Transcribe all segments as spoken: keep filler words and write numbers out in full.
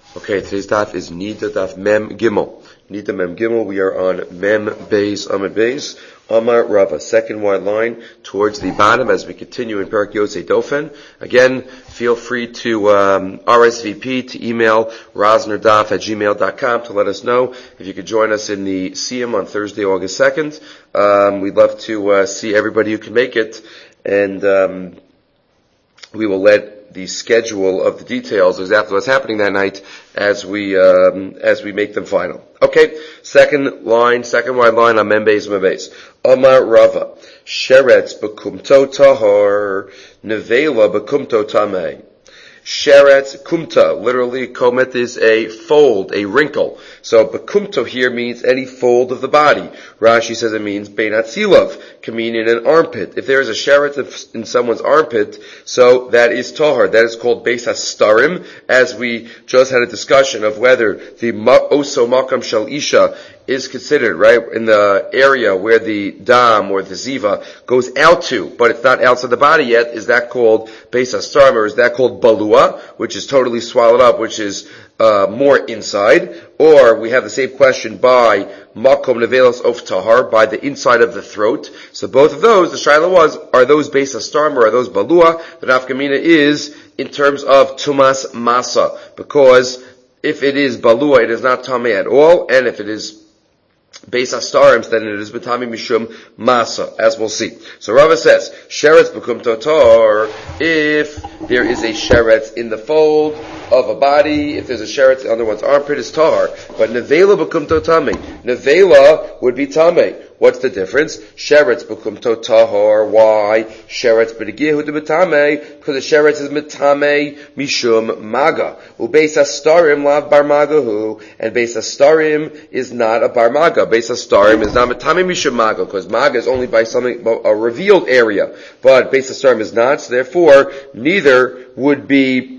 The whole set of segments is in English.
Okay, today's daf is Nida daf Mem Gimel. Nida Mem Gimel, we are on Mem Beis Amud Beis. Amar Rava, second wide line towards the bottom as we continue in Perek Yosei Dofen. Again, feel free to um, R S V P, to email rosnerdaf at gmail dot com to let us know if you could join us in the Siyum on Thursday, August second. Um, we'd love to uh, see everybody who can make it, and um, we will let the schedule of the details, exactly what's happening that night, as we um, as we make them final. Okay, second line, second wide line on Mem Beis Mem Beis. Amar Rava, Sheretz bekumto tahor, nevela bekumto tameh. Sheretz, kumta, literally, komet is a fold, a wrinkle. So, bekumto here means any fold of the body. Rashi says it means beinatzilov, can mean in an armpit. If there is a sheretz in someone's armpit, so that is tahor. That is called beis hastarim, as we just had a discussion of whether the oso makam shel isha is considered, right, in the area where the dam or the ziva goes out to, but it's not outside the body yet. Is that called beis hastarim, or is that called balua, which is totally swallowed up, which is uh, more inside? Or we have the same question by makom nevelos of tahar, by the inside of the throat. So both of those, the shaila was, are those beis hastarim or are those balua? The nafkamina is in terms of tumas masa, because if it is balua, it is not tameh at all, and if it is beis hastarim, then it is betami mishum masa, as we'll see. So Rava says, sheretz bekum totar, if there is a sheretz in the fold of a body, if there's a sheretz under one's armpit, is tar. But nevela bekum totame. Nevela would be tame. What's the difference? Sheretz bekum totahor. Why? Sheretz b'negihu de betame, because the sheretz is metame mishum maga. Ubeis hastarim lav bar magahu, and beis hastarim is not a bar maga. Beis hastarim is not metame mishum maga, because maga is only by something, a revealed area, but beis hastarim is not. So therefore, neither would be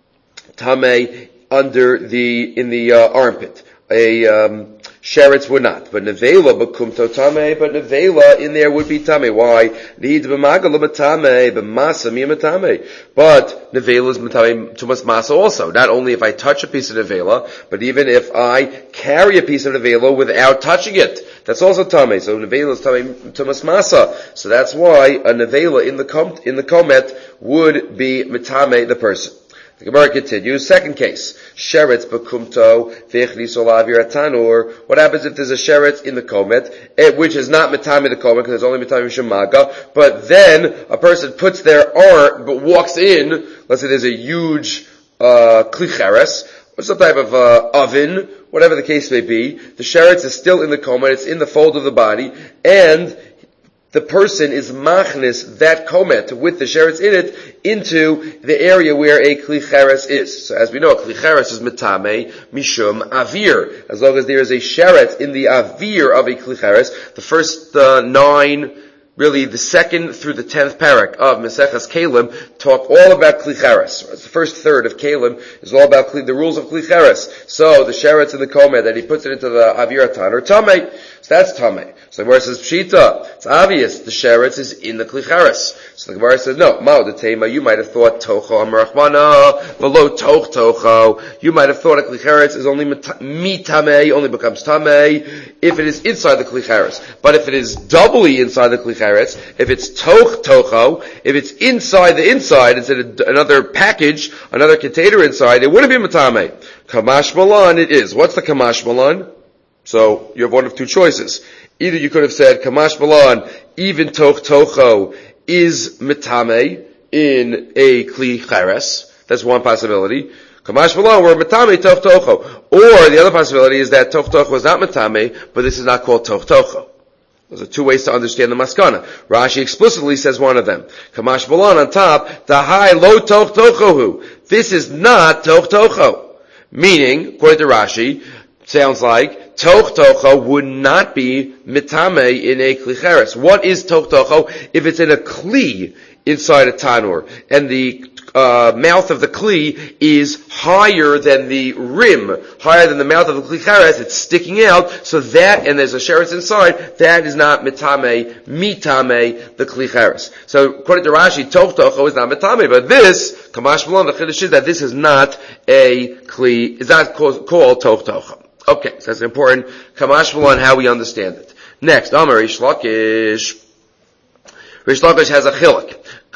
tameh under the in the uh, armpit. A um, sheretz would not, but nevela bekum totame. But nevela in there would be tameh. Why? Need b'maga l'matame b'masa miyamatame. But nevela is matame tumas masa also. Not only if I touch a piece of nevela, but even if I carry a piece of nevela without touching it, that's also tameh. So nevela is tameh tumas masa. So that's why a nevela in the com- in the komet would be matame the person. The Gemara continues. Second case, sheretz bekumto v'echnis olavir atanur. What happens if there's a sheretz in the komet, which is not metame the komet because it's only metame shemaga, but then a person puts their arm, but walks in. Let's say there's a huge uh, klicheres, or some type of uh, oven, whatever the case may be. The sheretz is still in the komet; it's in the fold of the body, and the person is machnis that komet with the sheretz in it into the area where a klicheres is. So as we know, a klicheres is metame mishum avir. As long as there is a sheretz in the avir of a klicheres, the first uh, nine, really the second through the tenth parak of Maseches Kelim talk all about klicheres. The first third of Kelim is all about the rules of klicheres. So the sheretz in the komet, that he puts it into the avir atan or tameh. So that's tameh. So the Gemara says, Pshita, it's obvious, the sheretz is in the klicheres. So the Gemara says, no, Mao the tema, you might have thought tocho amrachmana, below toch tocho. You might have thought a klicheres is only mi tameh, only becomes tameh, if it is inside the klicheres. But if it is doubly inside the klicheres, if it's toch tocho, if it's inside the inside, instead of another package, another container inside, it wouldn't be matame. Kamash malan, it is. What's the kamash malan? So you have one of two choices. Either you could have said kamash malan, even toch tocho is mitame in a kli cheres. That's one possibility. Kamash malan, where mitame toch tocho. Or the other possibility is that toch tocho is not mitame, but this is not called toch tocho. Those are two ways to understand the maskana. Rashi explicitly says one of them. Kamash malan on top, the high lo toch tochohu. This is not toch tocho. Meaning, according to Rashi, sounds like toch tocho would not be mitame in a klicheres. What is toch tocho? If it's in a kli inside a tanur, and the uh, mouth of the kli is higher than the rim, higher than the mouth of the kli chares. It's sticking out, so that, and there's a sheretz inside, that is not mitame, mitame, the kli chares. So, according to Rashi, toch tocho is not mitame, but this, kamash malon, the chiddush is that this is not a kli, is not called, called toch tocho. Okay, so that's important. Kamash malon, how we understand it. Next, Amar Rish Lakish. Rish Lakish has a chiluk.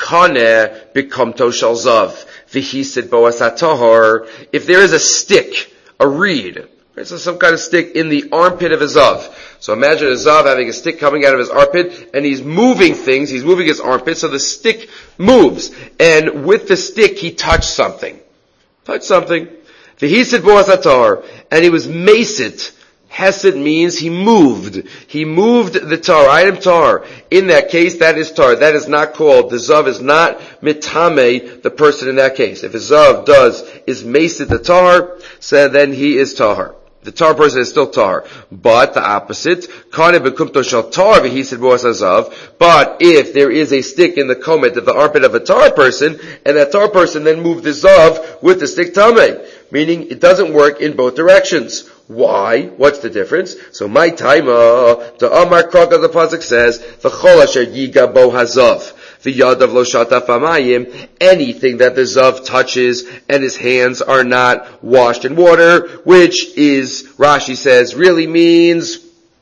Kaneh bikomto shel zav v'hisid boas hatahor. If there is a stick, a reed, right, so some kind of stick in the armpit of a zav. So imagine a zav having a stick coming out of his armpit, and he's moving things. He's moving his armpit, so the stick moves. And with the stick, he touched something. Touched something. V'hisid boas hatahor, and he was maced. Hesed means he moved. He moved the tar, item tar. In that case, that is tar. That is not called, the zav is not mitame, the person in that case. If a zav does, is maced the tar, so then he is tahar. The tar person is still tar. But the opposite, kane bekumto shel tar v'hisid boas hazav. But if there is a stick in the komet of the armpit of a tar person, and that tar person then moved the zav with the stick tameh, meaning it doesn't work in both directions. Why? What's the difference? So my taima, the Amar Kraka, the pasuk says, v'chol asher yiga bo hazav, v'yadav lo shataf hamayim, anything that the zav touches and his hands are not washed in water, which is, Rashi says, really means,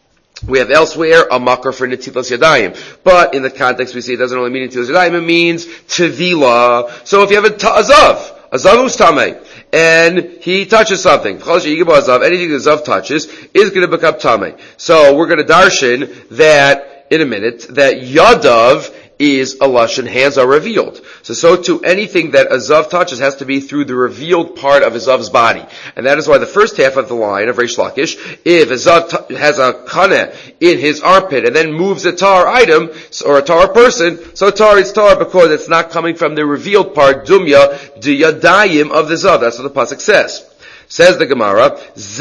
we have elsewhere a makar for netilas yadayim. But in the context we see it doesn't only mean netilas yadayim, it means tevila. So if you have a, ta- a zav, a zav who's tameh, and he touches something, anything the zav touches is going to become tameh. So we're going to darshan that in a minute, that yadav is a lashon, hands are revealed. So, so too, anything that a zav touches has to be through the revealed part of a zav's body. And that is why the first half of the line of Reish Lakish, if a zav t- has a kaneh in his armpit and then moves a tar item, or a tar person, so tar is tar because it's not coming from the revealed part, dumya, diyadayim of the zav. That's what the pasuk says. Says the Gemara,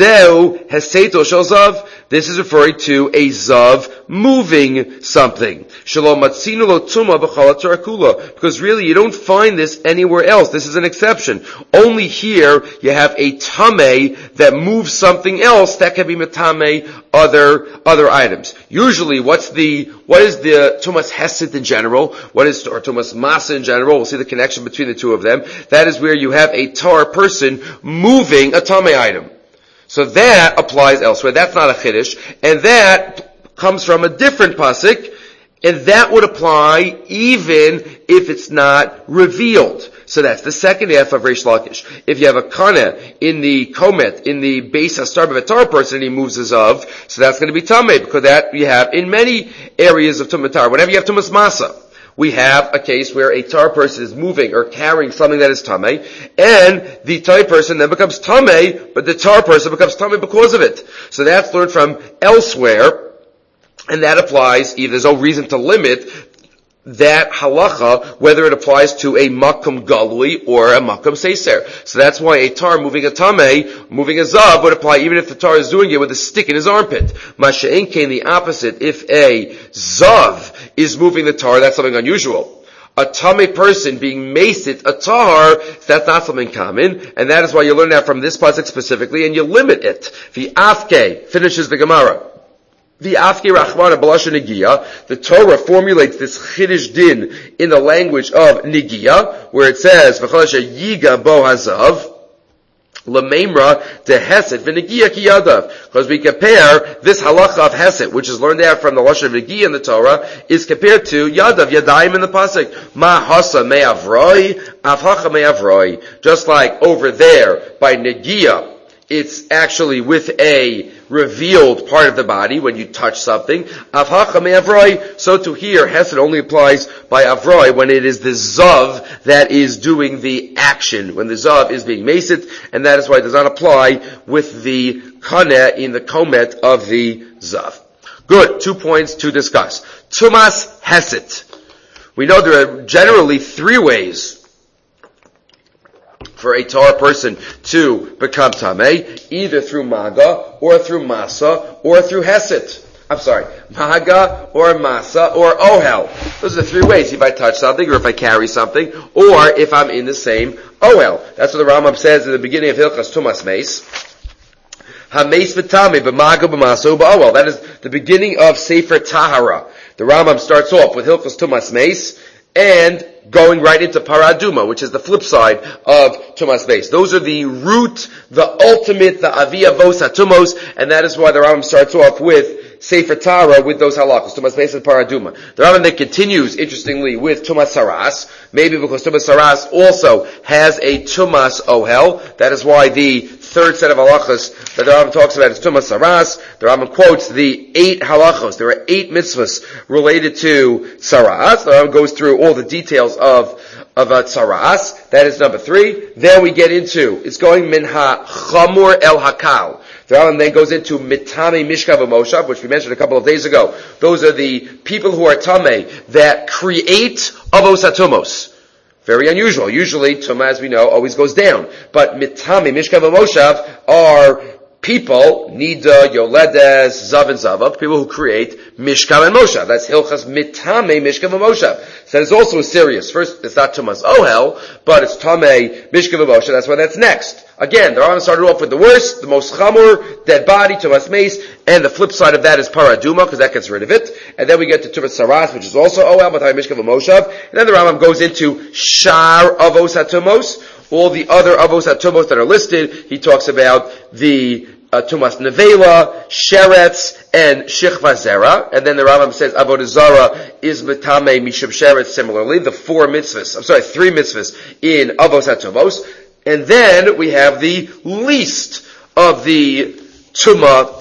Zeu heseto shel zav. This is referring to a zav moving something. Shalom matzinu lo tuma b'chol tarakula. Because really, you don't find this anywhere else. This is an exception. Only here, you have a tameh that moves something else that can be metame other other items. Usually, what's the what is the tumas hesed in general? What is or tumas masa in general? We'll see the connection between the two of them. That is where you have a tar person moving a tameh item. So that applies elsewhere. That's not a chiddush, and that comes from a different pasuk, and that would apply even if it's not revealed. So that's the second half of Reish Lakish. If you have a kaneh in the komet, in the base hastar of a tar person, and he moves his of, so that's going to be tameh, because that you have in many areas of tumas tar. Whenever you have tumas masa, we have a case where a tar person is moving or carrying something that is tameh, and the tar person then becomes tameh, but the tar person becomes tameh because of it. So that's learned from elsewhere, and that applies, there's no reason to limit that halacha, whether it applies to a makom galui or a makom seiser. So that's why a tar moving a tameh, moving a zav, would apply even if the tar is doing it with a stick in his armpit. Masha'en came the opposite. If a zav is moving the tar, that's something unusual. A tameh person being maced, a tar, that's not something common, and that is why you learn that from this pasuk specifically, and you limit it. The afke finishes the Gemara. The Afki Rachmana B'Lashon Negiya, the Torah formulates this Chiddush Din in the language of Negiya, where it says, V'chol asher yiga bo hazav, L'meimra de Hesed v'Negiya ki yadav. Because we compare this halacha of Hesed, which is learned out from the Lashon of Negiya in the Torah, is compared to Yadav, Yadayim in the Pasuk. Ma hasa me'avroi, avhacha me'avroi. Just like over there, by Negiya, it's actually with a revealed part of the body when you touch something. Avhacha me'avroi, so to here, Hesed only applies by avroi when it is the zav that is doing the action, when the zav is being maced, and that is why it does not apply with the kaneh in the komet of the zav. Good, two points to discuss. Tumas Hesed. We know there are generally three ways for a tar person to become tameh, either through maga, or through masa, or through hesed. I'm sorry, maga or masa or ohel. Those are the three ways, if I touch something or if I carry something or if I'm in the same ohel. That's what the Rambam says in the beginning of Hilchas Tumas Meis. Ha-meis v'tamei b'maga b'masa u'ba'ohel. That is the beginning of Sefer Tahara. The Rambam starts off with Hilchas Tumas Meis and going right into Paraduma, which is the flip side of Tumas Meis. Those are the root, the ultimate, the Avi Avos HaTumos, and that is why the Rambam starts off with Sefer Tahara with those halachos, Tumas Meis and Paraduma. The Rambam then continues, interestingly, with Tumas Saras, maybe because Tumas Saras also has a Tumas Ohel. That is why the third set of halachos that the Rambam talks about is Tumas Saras. The Rambam quotes the eight halachos. There are eight mitzvahs related to Saras. The Rambam goes through all the details of of uh, Saras. That is number three. Then we get into, it's going min ha-chamur el hakal. The Rambam then goes into mitame mishkav v'moshav, which we mentioned a couple of days ago. Those are the people who are tameh that create avos hatumos. Very unusual. Usually, Tumah, as we know, always goes down. But mitame mishkav v'moshav are people, Nida, Yoledes, Zav and Zava, people who create Mishkav and Moshav. That's Hilchas Mitame Mishkav and Moshav. So that is also serious. First, it's not Tumas Ohel, but it's Tamei Mishkav and Moshav. That's why that's next. Again, the Rambam started off with the worst, the most chamur, dead body, Tumas Meis, and the flip side of that is Paraduma, because that gets rid of it. And then we get to Tumas Saras, which is also Ohel, but Tamei Mishkav and Moshav. And then the Rambam goes into Shar Avos HaTumos, all the other Avos HaTumos that are listed. He talks about the uh, Tumas Nevela, Sheretz, and Shichva Zera. And then the Rambam says Avodah Zara is Mitame Mishum Sheretz similarly. The four mitzvahs, I'm sorry, three mitzvahs in Avos HaTumos. And then we have the least of the Tumah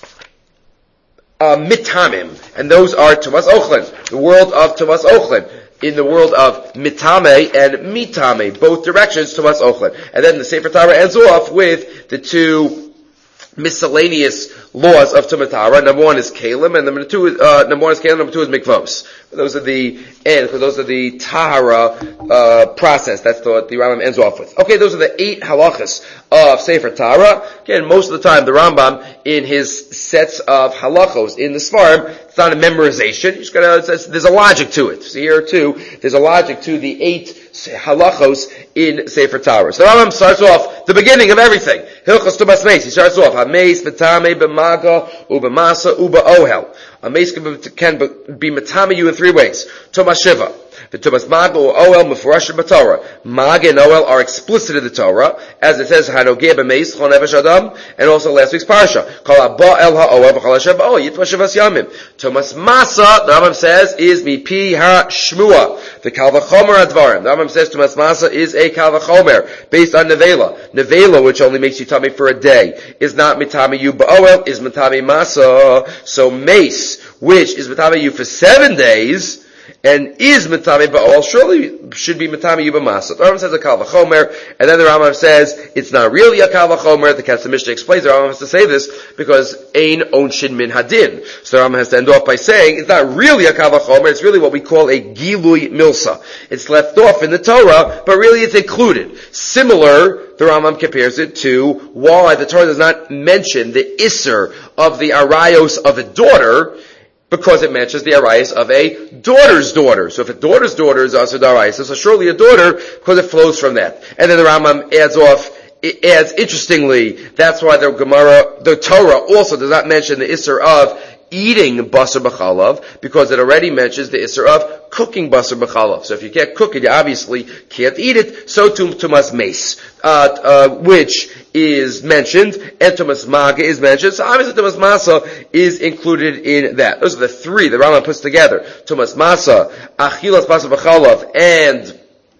uh, Mitamim. And those are Tumas Ochlin, the world of Tumas Ochlin. In the world of mitame and mitame, both directions, Tumas Ochlin. And then the Sefer Torah ends off with the two miscellaneous laws of Tumas Tahara. Number one is Kalim, and number two is, uh, number one is Kalim, number two is Mikvos. Those are the, and those are the Tahara, uh, process. That's what the Rambam ends off with. Okay, those are the eight halachas of Sefer Tahara. Again, most of the time, the Rambam, in his sets of halachos in the Svarim, it's not a memorization. You just gotta, there's a logic to it. So here too, there's a logic to the eight halachos in Sefer Tahara. So the Rambam starts off the beginning of everything. Hilchos Tumas Meis. He starts off, Ha-meis, B'tamei, B'maga, U'b'masa, U'b'ohel. A meis can be matame you in three ways. Tumas Shiva. The Tumas Maga or Ohel Mefurash B'Torah. Maga and Ohel are explicit in the Torah, as it says Hanogeh B'meis Chol Nefesh Adam, and also last week's parsha. Kol Haba El HaOhel V'Chol Hashem Ba'Ohel Yitva Shivas Yamim. Tumas Masa, the Rambam says, is Mipi HaShmua. The Kal V'Chomer Advarim. The Rambam says Tumas Masa is a Kal V'Chomer based on Nevela. Nevela, which only makes you tummy for a day, is not Mitame you Ba'Ohel, is Mitame Masa. So Mace, which is Mitame you for seven days, and is Mitame Ba'ol, surely should be Mitame Yuba Masa. The Rambam says a Kal V'Chomer, and then the Rambam says it's not really a Kal V'Chomer. The Ketz Mishnah explains the Rambam has to say this because Ein Onshin Min Hadin. So the Rambam has to end off by saying it's not really a Kal V'Chomer, it's really what we call a Gilui Milsa. It's left off in the Torah, but really it's included. Similar, the Rambam compares it to why the Torah does not mention the Isser of the Arayos of a daughter, because it mentions the arayos of a daughter's daughter. So if a daughter's daughter is also the arayos, so surely a daughter, because it flows from that. And then the Rambam adds off, it adds interestingly, that's why the Gemara, the Torah also does not mention the Isser of eating basar b'chalav, because it already mentions the Isser of cooking basar b'chalav. So if you can't cook it, you obviously can't eat it. So tum tumas meis, uh, uh, which is mentioned, and tumas maga is mentioned. So obviously tumas masa is included in that. Those are the three the Rambam puts together. Tumas masa, achilas basar b'chalav, and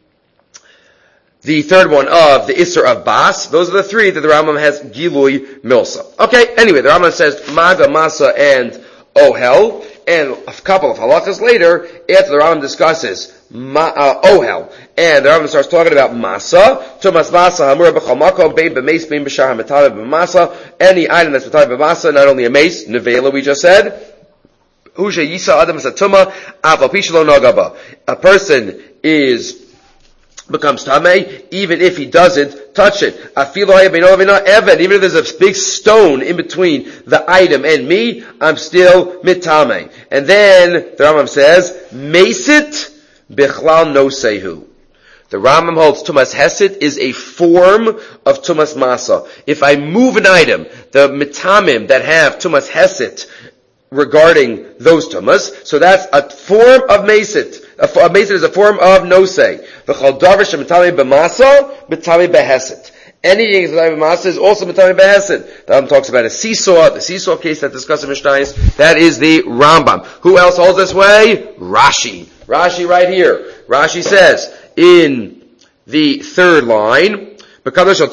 the third one of the Isser of Bas. Those are the three that the Rambam has Gilui Milsa. Okay, anyway, the Rambam says Maga, Masa, and Ohel. And a couple of halachas later, after the Rambam discusses Ma, uh, Ohel, and the Rambam starts talking about Masa, Tumas Masa, Hamura B'chol Makom, Bein B'meis, Bein B'shar HaMetave B'masa, any item that's Metave B'masa, not only a mace, Nevela we just said, Husha Yisa Adam Satuma, Aval Pishalo Nagaba. A person is becomes tamei, even if he doesn't touch it. Even if there's a big stone in between the item and me, I'm still mitame. And then the Rambam says, mesit bichlal no sehu. The Rambam holds Tumas Hesed is a form of Tumas Masa. If I move an item, the mitamim that have Tumas Hesed regarding those Tumas, so that's a form of Mesit. A, a Mesit is a form of Nosei. V'chal davar shemitame b'masa, mitame b'hesed. Anything that's mitame b'masa is also mitame b'hesed. The Rambam talks about a seesaw, the seesaw case that discusses Mishnayos. That is the Rambam. Who else holds this way? Rashi. Rashi right here. Rashi says, in the third line, there it is.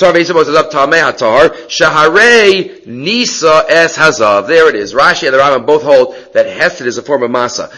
Rashi and the Rambam both hold that Hesed is a form of Masa.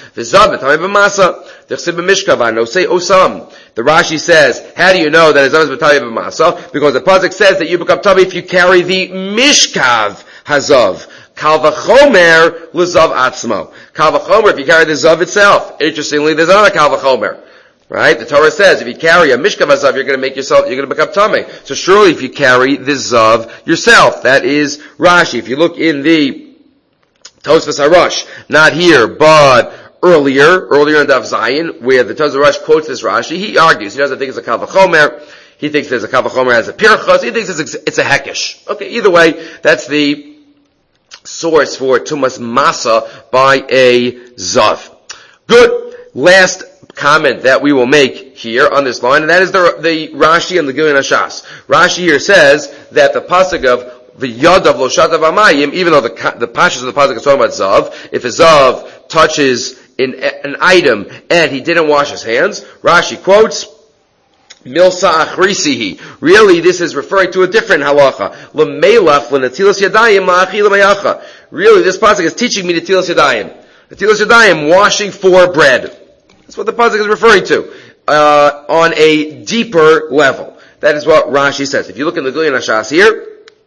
The Rashi says, how do you know that Hazav is B'Tami B'Masa? Because the Pasuk says that you become Tami if you carry the Mishkav Hazav. Kal v'chomer l'zav atzmo. Kal v'chomer if you carry the Zav itself. Interestingly, there's another Kal v'chomer. Right? The Torah says if you carry a mishkav hazav, you're going to make yourself, you're going to become tamei. So surely if you carry the zav yourself, that is Rashi. If you look in the Tosfos Harash, not here, but earlier, earlier in Daf Zayin, where the Tosfos Harash quotes this Rashi, he argues, he doesn't think it's a kal v'chomer, he thinks there's a kal v'chomer as a pirchos, he thinks it's a, it's a hekesh. Okay, either way, that's the source for Tumas Masa by a zav. Good. Last comment that we will make here on this line, and that is the, the Rashi and the Gilyon HaShas. Rashi here says that the pasuk of the yad of lo shatav amayim, even though the the pashas of the pasuk is talking about zav, if a zav touches in, an item and he didn't wash his hands, Rashi quotes, Milsa achrisihi. Really, this is referring to a different halacha. L'meilach l'netilas yadayim la'achil l'mayacha. Really, this pasuk is teaching me netilas yadayim. Netilas yadayim, washing for bread. That's what the pasuk is referring to, uh, on a deeper level. That is what Rashi says. If you look in the Gilyon HaShas here,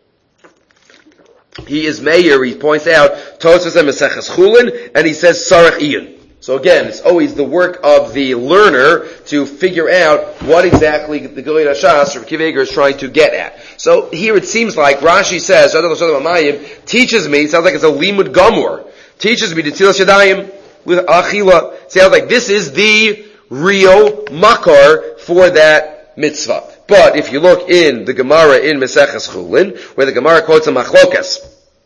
he is Meir, he points out, Tosfos and Maseches Chulin, and he says, Sarach Iyun. So again, it's always the work of the learner to figure out what exactly the Gilyon HaShas, or Akiva Eiger, is trying to get at. So here it seems like Rashi says, teaches me, it sounds like it's a limud gamur, teaches me to Netilas Yadayim, with achila. Sounds like this is the real makar for that mitzvah. But if you look in the Gemara in Maseches Chulin, where the Gemara quotes a machlokas,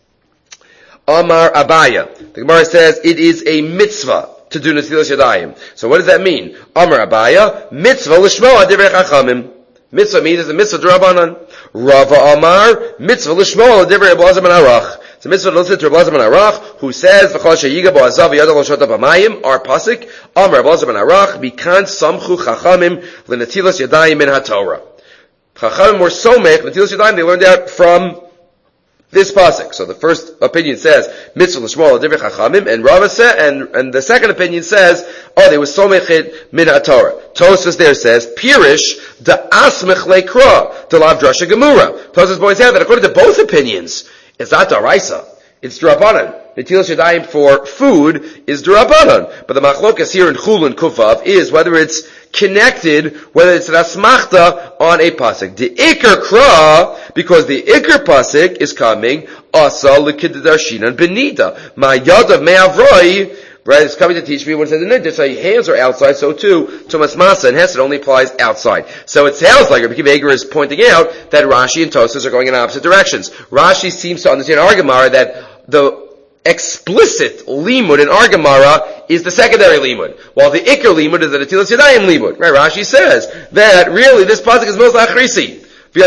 Amar Abaya, the Gemara says it is a mitzvah to do Netilas Yadayim. So what does that mean? Amar Abaya, mitzvah l'shmoa divrei chachamim. Mitzvah means it's a mitzvah d'Rabbanan. Rava Amar, mitzvah l'shmoa divrei Rabbi Elazar ben Arach. It's a mitzvah to listen to Rabbi Elazar ben Arach, who says, V'chol sheyiga bo azav v'yada lo shota b'mayim, our pasuk, Amar Rabbi Elazar ben Arach, Bikan samchu chachamim l'netilas yadayim min haTorah. Chachamim were somech, l'netilas yadayim, they learned out from this pasuk. So the first opinion says, mitzvah l'shmoa l'divrei chachamim, and Rava said, and, and the second opinion says, oh, they were somech min haTorah. Tosfos there says, Pirish, da asmech leikra, da lav drasha gemura. Tosfos points out that according to both opinions, it's not daraisa, it's d'Rabbanan. Netilas Yadayim for food is d'Rabbanan. But the machlokas here in Chulin Kufav is whether it's connected, whether it's an asmachta on a pasuk. The Iker Kra, because the Iker pasuk is coming, Asa l'kidarshinan benida. My yadav me'avroi, right, it's coming to teach me when it says in Niddah, so your hands are outside, so too, Tumas Masa and Hesed only applies outside. So it sounds like Rabbi Akiva Eiger is pointing out that Rashi and Tosfos are going in opposite directions. Rashi seems to understand our Gemara that the explicit limud in our Gemara is the secondary limud, while the Iker limud is the Netilas Yadayim limud. Right, Rashi says that really this pasuk is Milsa Achrisi.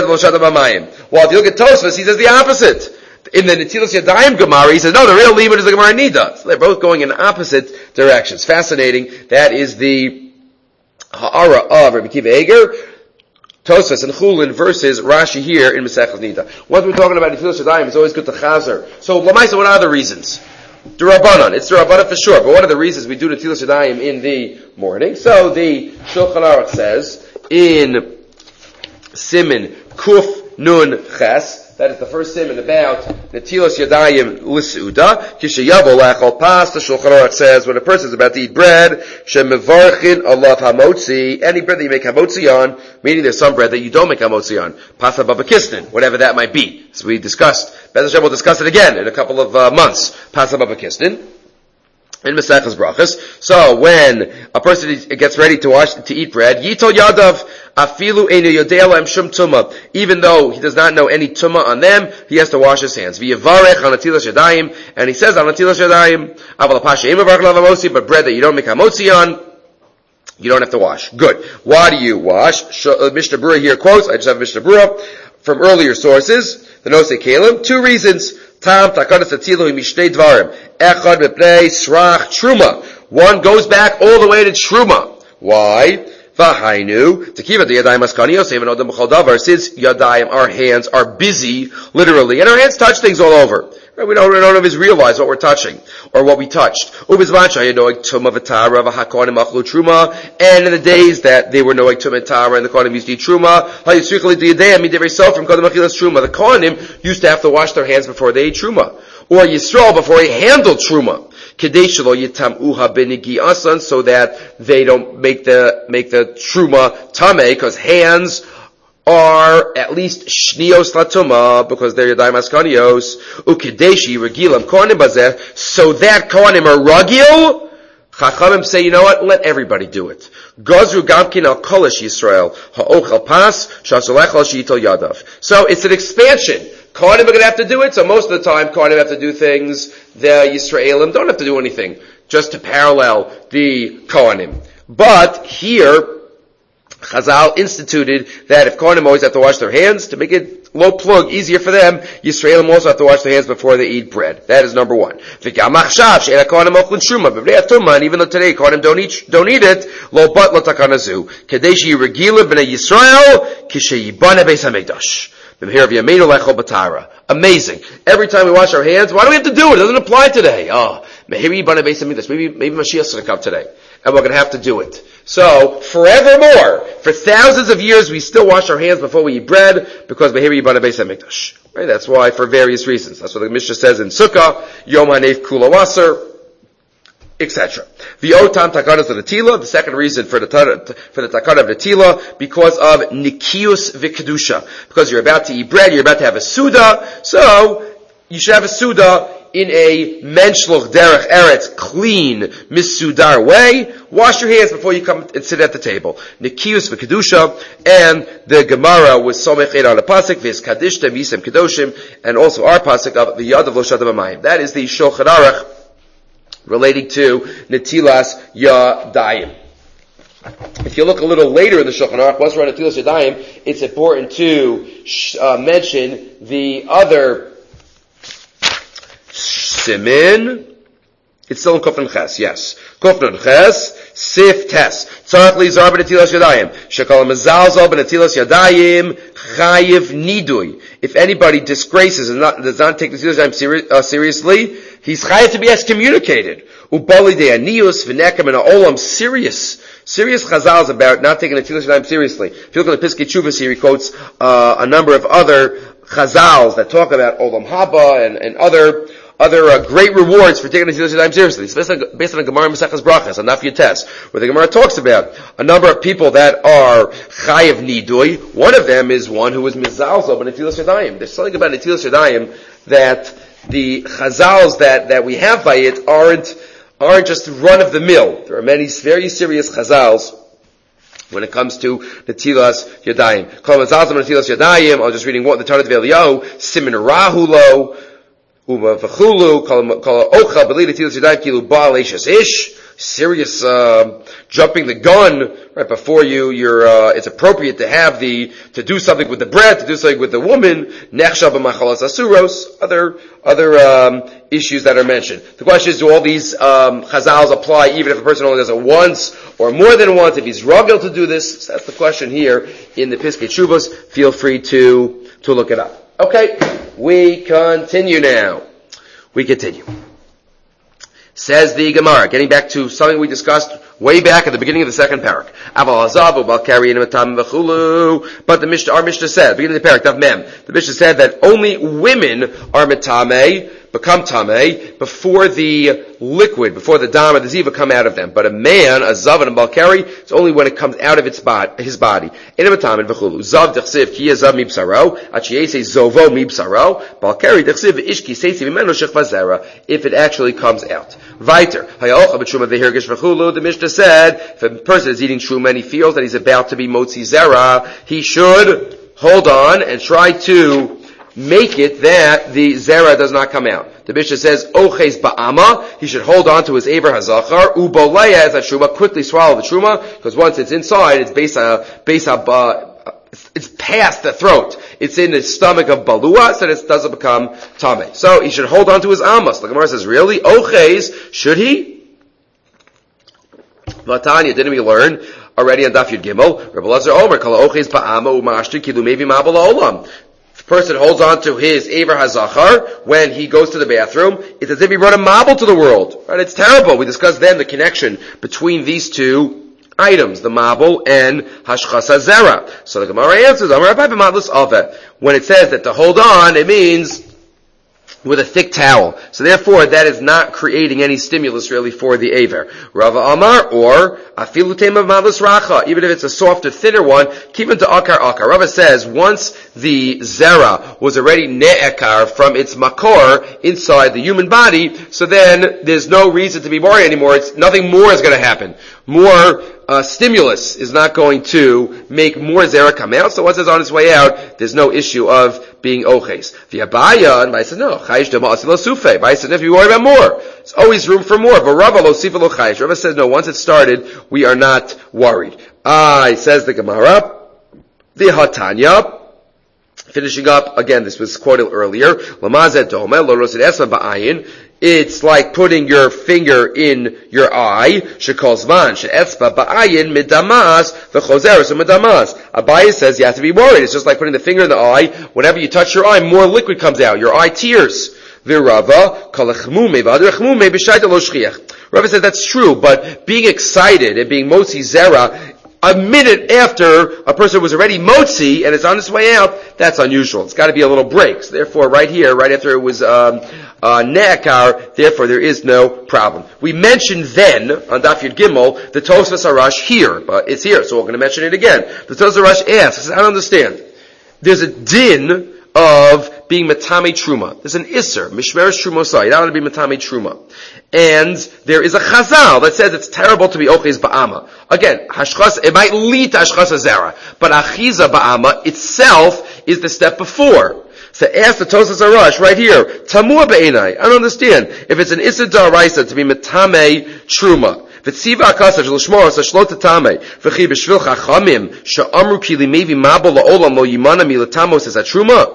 While if you look at Tosfos, he says the opposite. In the Netilas Yadayim Gemara, he says, no, the real limud is the Gemara Nida. So they're both going in opposite directions. Fascinating. That is the ha'ara of Rabbi Akiva Eiger, Tosfos and Chulin versus Rashi here in Maseches Nida. Once we're talking about Netilas Yadayim, it's always good to chazer. So, Lamaisa, what are the reasons? D'Rabbanan. It's D'Rabbanan for sure. But what are the reasons we do Netilas Yadayim in the morning? So, the Shulchan Aruch says in Siman Kuf Nun Ches, That is the first siman about Netilas Yadayim L'Seuda. Kishayavo Lachol Pas, the Shulchan Aruch says, when a person is about to eat bread, Shemevarchin Allah Hamotzi, any bread that you make Hamotzi on, meaning there's some bread that you don't make Hamotzi on, Pasa Babakistan, whatever that might be. So we discussed, Bez Hashem will discuss it again in a couple of uh, months, Pasa Babakistan. In Mesechus Brachas. So when a person gets ready to wash, to eat bread, Yitol Yadav, Afilu Einu Yodei Lahem Shum Tumah. Even though he does not know any Tumah on them, he has to wash his hands. V'yavarech on Netilas Yadayim, and he says on Netilas Yadayim, Aval Pasha Im Avarech Lavamosi, but bread that you don't make Hamotzi on, you don't have to wash. Good. Why do you wash? Uh, Mishnah Berurah here quotes, I just have Mishnah Berurah, from earlier sources, the Nosei Kalim, two reasons. Tam takadas atzilu mishtei dvarim. Echad mepnei srach truma. One goes back all the way to truma. Why? V'hainu tekiva the yadayim askanios even odem b'chol davar. Since yadayim, our hands are busy, literally, and our hands touch things all over. Right? We don't, we don't always realize what we're touching or what we touched. Ubizman shayadoig tuma v'tara v'hakonim achlu truma. And in the days that they were noig tuma and tara and the kohanim used to eat truma, hayisrikali the yadayim midivri self from kodem achilas truma. The kohanim used to have to wash their hands before they ate truma, or Yisrael before he handled truma. Kedeshelo yitam uha benigi asan, so that they don't make the make the truma tameh, because hands are at least shnios latuma, because they're yadayim askanios. Ukedeshi regilam kohanim bazeh, so that kohanim are ragil. Chachamim say, you know what? Let everybody do it. Gazru gamkin al kolish Yisrael ha'ochel pas shasolechal sheitol yadav. So it's an expansion. Kohanim are going to have to do it, so most of the time Kohanim have to do things. The Yisraelim don't have to do anything, just to parallel the Kohanim. But here, Chazal instituted that if Kohanim always have to wash their hands, to make it low plug, easier for them, Yisraelim also have to wash their hands before they eat bread. That is number one. And even though today Kohanim don't eat, don't eat it, lo bat lo takanazu. Kadeshi regila b'nei Yisrael, kishayibana beis hamikdash. Amazing. Every time we wash our hands, why do we have to do it? It doesn't apply today. Oh, maybe maybe maybe Mashiach's going to come today, and we're going to have to do it. So, forevermore, for thousands of years, we still wash our hands before we eat bread, because Beheri Yibana Beis HaMikdash. Right? That's why, for various reasons. That's what the Mishnah says in Sukkah, Yom HaNeif Kula Wasser, et cetera. The Otam Takanas of the Tila, the second reason for the for the Takana of the Tila, because of Nikius V'Kedusha. Because you're about to eat bread, you're about to have a Suda, so you should have a Suda in a menshluch derech eretz, clean, misudar way. Wash your hands before you come and sit at the table. Nikius v'kedusha, and the Gemara was somech on the pasuk v'is kadishtem yisem kedoshim, and also our pasuk of the yad of lo shadav amayim. That is the Shulchan Aruch relating to netilas yadayim. If you look a little later in the Shulchan Aruch, once we're on netilas yadayim, it's important to uh, mention the other Simin, it's still in Kufnan Ches, yes. Kufnan Ches, Sif Tes. Tzarech li zar b'netilas yadayim. Shekal mezalzal b'netilas yadayim, chayiv nidui. If anybody disgraces and not, does not take netilas yadayim seri- uh, seriously, he's chayiv to be excommunicated. Ubali de anius v'nekem and olam, serious, serious chazals about not taking netilas yadayim seriously. If you look at the Piskei Teshuvos here, he quotes uh, a number of other chazals that talk about olam haba and, and other Other uh, great rewards for taking the Netilas Yadayim seriously. It's based on, based on a Gemara Mesechus Brachas, on Daf Yates, where the Gemara talks about a number of people that are Chayiv Nidui. One of them is one who is Mizalzo but Netilas Yadayim. There's something about Netilas Yadayim that the Chazals that, that we have by it aren't, aren't just run of the mill. There are many very serious Chazals when it comes to Netilas Yadayim. Kol Mizalzo Netilas Yadayim, I was just reading what the Tanat of Eliyahu, Simin Rahulo, serious uh, jumping the gun right before you. You're. Uh, it's appropriate to have the to do something with the bread, to do something with the woman. Other other um, issues that are mentioned. The question is, do all these um, chazals apply even if a person only does it once or more than once? If he's ruggled to do this, so that's the question here in the Piskei Teshuvos. Feel free to to look it up. Okay, we continue now. We continue. Says the Gemara, getting back to something we discussed way back at the beginning of the second parak. But the Mishnah, our Mishnah said, beginning of the parak, Tav Mem, the Mishnah said that only women are metame, become tameh, before the liquid, before the dam or the ziva come out of them. But a man, a zav and a balkari, it's only when it comes out of its body, his body. Zav dechsiv ki zav mibsaro, achiese zovo mibsaro, balkari dechsiv ishki seisi mimeno shechvazera, if it actually comes out. Weiter. The Mishnah said, if a person is eating truma and he feels that he's about to be motzi zera, he should hold on and try to make it that the zera does not come out. The Mishnah says, Oches ba'ama, he should hold on to his Ever hazachar, uboleya as a truma, quickly swallow the truma, because once it's inside, it's based on, based on, uh, it's past the throat. It's in the stomach of balua, so it doesn't become tameh. So he should hold on to his amos. The Gemara says, really? Oches, should he? Vatanya, didn't we learn already on Daf Yud Gimel? Rebbe Lazar Omer, kala oches ba'ama u'mashti kilu mevi ma'abala olam. The person holds on to his Ever HaZachar when he goes to the bathroom. It's as if he brought a marble to the world. Right? It's terrible. We discussed then the connection between these two items, the marble and Hashchas HaZera. So the Gemara answers, when it says that to hold on, it means with a thick towel. So therefore, that is not creating any stimulus really for the Aver. Rava Amar, or Afilu Tema Mavis Racha, even if it's a softer, thinner one, keep it to Akar Akar. Rava says, once the Zera was already Ne'ekar from its Makor inside the human body, so then there's no reason to be worried anymore. It's, nothing more is going to happen. More uh, stimulus is not going to make more Zera come out. So once it's on its way out, there's no issue of being Oches. The Abaya, and Baya says, no, Chayish Dama Asila Sufe. Baya says, if you worry about more, there's always room for more. But Rava Lo Sifa Lo Chayish. Rava says, no, once it started, we are not worried. Ah, it says the Gemara, the Hatanya, finishing up, again, this was quoted earlier, Lamazet Dome, Lo Rosid Esma Ba'ayin, it's like putting your finger in your eye. Shekolzman she'etzba ba'ayin midamas v'chozeres midamas. Abaye says you have to be worried. It's just like putting the finger in the eye. Whenever you touch your eye, more liquid comes out. Your eye tears. V'Rava kalechmume v'aderechmume b'shayta lo shchiach. Rava says that's true, but being excited and being motzi zera a minute after a person was already motzi and it's on its way out, that's unusual. It's got to be a little break. So therefore, right here, right after it was um, uh, ne'akar, therefore there is no problem. We mentioned then on Daf Yud Gimel the Tosfos Harash here, but it's here, so we're going to mention it again. The Tosfos Harash asks, I don't understand. There's a din of being metame truma. There's an isser, mishmeres trumosai. You don't want to be metame truma. And there is a chazal that says it's terrible to be oches ba'ama. Again, hashchas, it might lead to hashchas hazera, but achiza ba'ama itself is the step before. So ask the Tosfos Harash right here, tamua be'enai. I don't understand. If it's an isser daraisa to be metame truma, v'tziva akasa sh'lishmor sashlot tatame v'chi b'shvil chachamim she'amru ki limevi mabel la'olam lo yimana milatamos is a truma,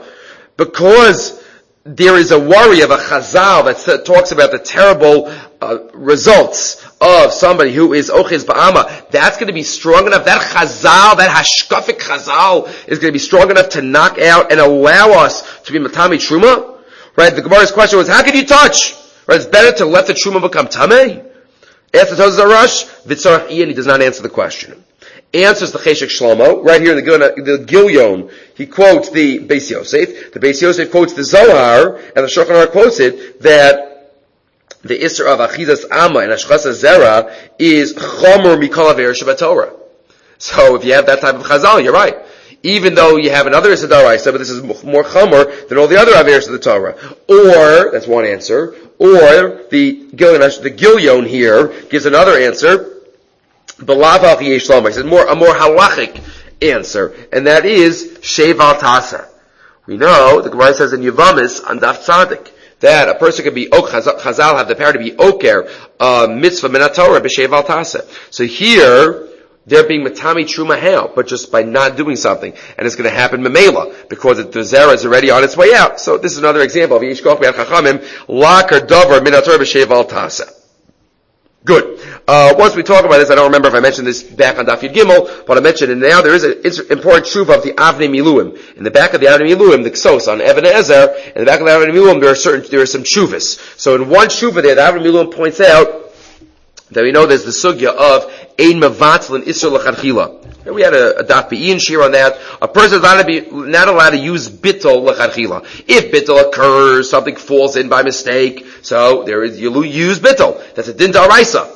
because there is a worry of a chazal that talks about the terrible uh, results of somebody who is oches ba'ama. That's going to be strong enough. That chazal, that hashkafik chazal, is going to be strong enough to knock out and allow us to be matami truma. Right? The Gemara's question was, how can you touch? Right? It's better to let the truma become tameh. Ask the Tosfos Harash, Vitzarach Ian, he does not answer the question. Answers the Cheshek Shlomo, right here in the, the Gilyon, he quotes the Beis Yosef, the Beis Yosef quotes the Zohar, and the Shulchan Aruch quotes it, that the Isser of Achizas Amma and Hashchas Zera is Chomer Mikol Aver Shabbat Torah. So if you have that type of Chazal, you're right. Even though you have another Isser Daraisa, but this is more Chomer than all the other Averes of the Torah. Or, that's one answer, or the Gilyon, the Gilyon here gives another answer, B'lav he says more a more halachic answer, and that is sheval tasa. We know the Gemara says in Yevamis on Daf Tzadik that a person can be ok Chazal have the power to be oker uh, mitzvah min haTorah b'sheval tasa. So here they're being matami truma how, but just by not doing something, and it's going to happen memela because the zera is already on its way out. So this is another example of yishkoch be'ad chachamim lakar davar min haTorah b'sheval tasa. Good. Uh, once we talk about this, I don't remember if I mentioned this back on Daf Yud Gimel, but I mentioned it now. There is an important tshuva of the Avnei Miluim. In the back of the Avnei Miluim, the Ksos on Even Ezer, in the back of the Avnei Miluim, there are certain, there are some tshuvas. So in one tshuva there, the Avnei Miluim points out that we know there's the sugya of ein mevatel and isur l'chadchila. We had a, a daf be'in shir on that. A person is not, to be, not allowed to use bittul l'chadchila. If bittul occurs, something falls in by mistake, so there is, you use bittul. That's a din d'oraisa.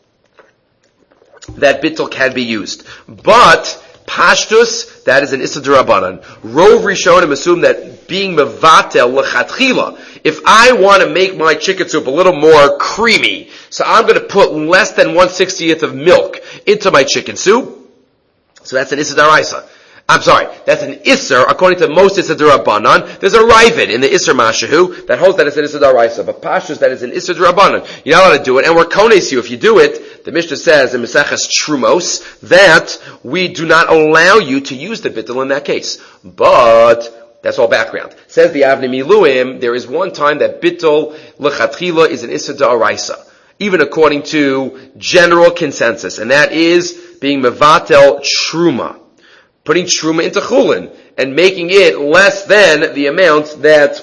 That bittul can be used. But, pashtus, that is an issa d'Rabbanan. Rov Rishonim assume that being mevatel l'chadchila, if I want to make my chicken soup a little more creamy, so I'm going to put less than one sixtieth of milk into my chicken soup, so that's an issa d'oraisa. I'm sorry, that's an isser, according to most issa d'Rabbanan. There's a rivet in the isser mashahu that holds that it's an issa d'oraisa, but pashtus that is an issa d'Rabbanan. You're not allowed to do it, and we're kones you if you do it. The Mishnah says in Maseches Trumos that we do not allow you to use the bittul in that case. But that's all background. Says the Avnei Miluim, there is one time that bittul l'chatchila is an issa d'oraisa, even according to general consensus, and that is being mevatel truma, putting truma into chulin and making it less than the amount that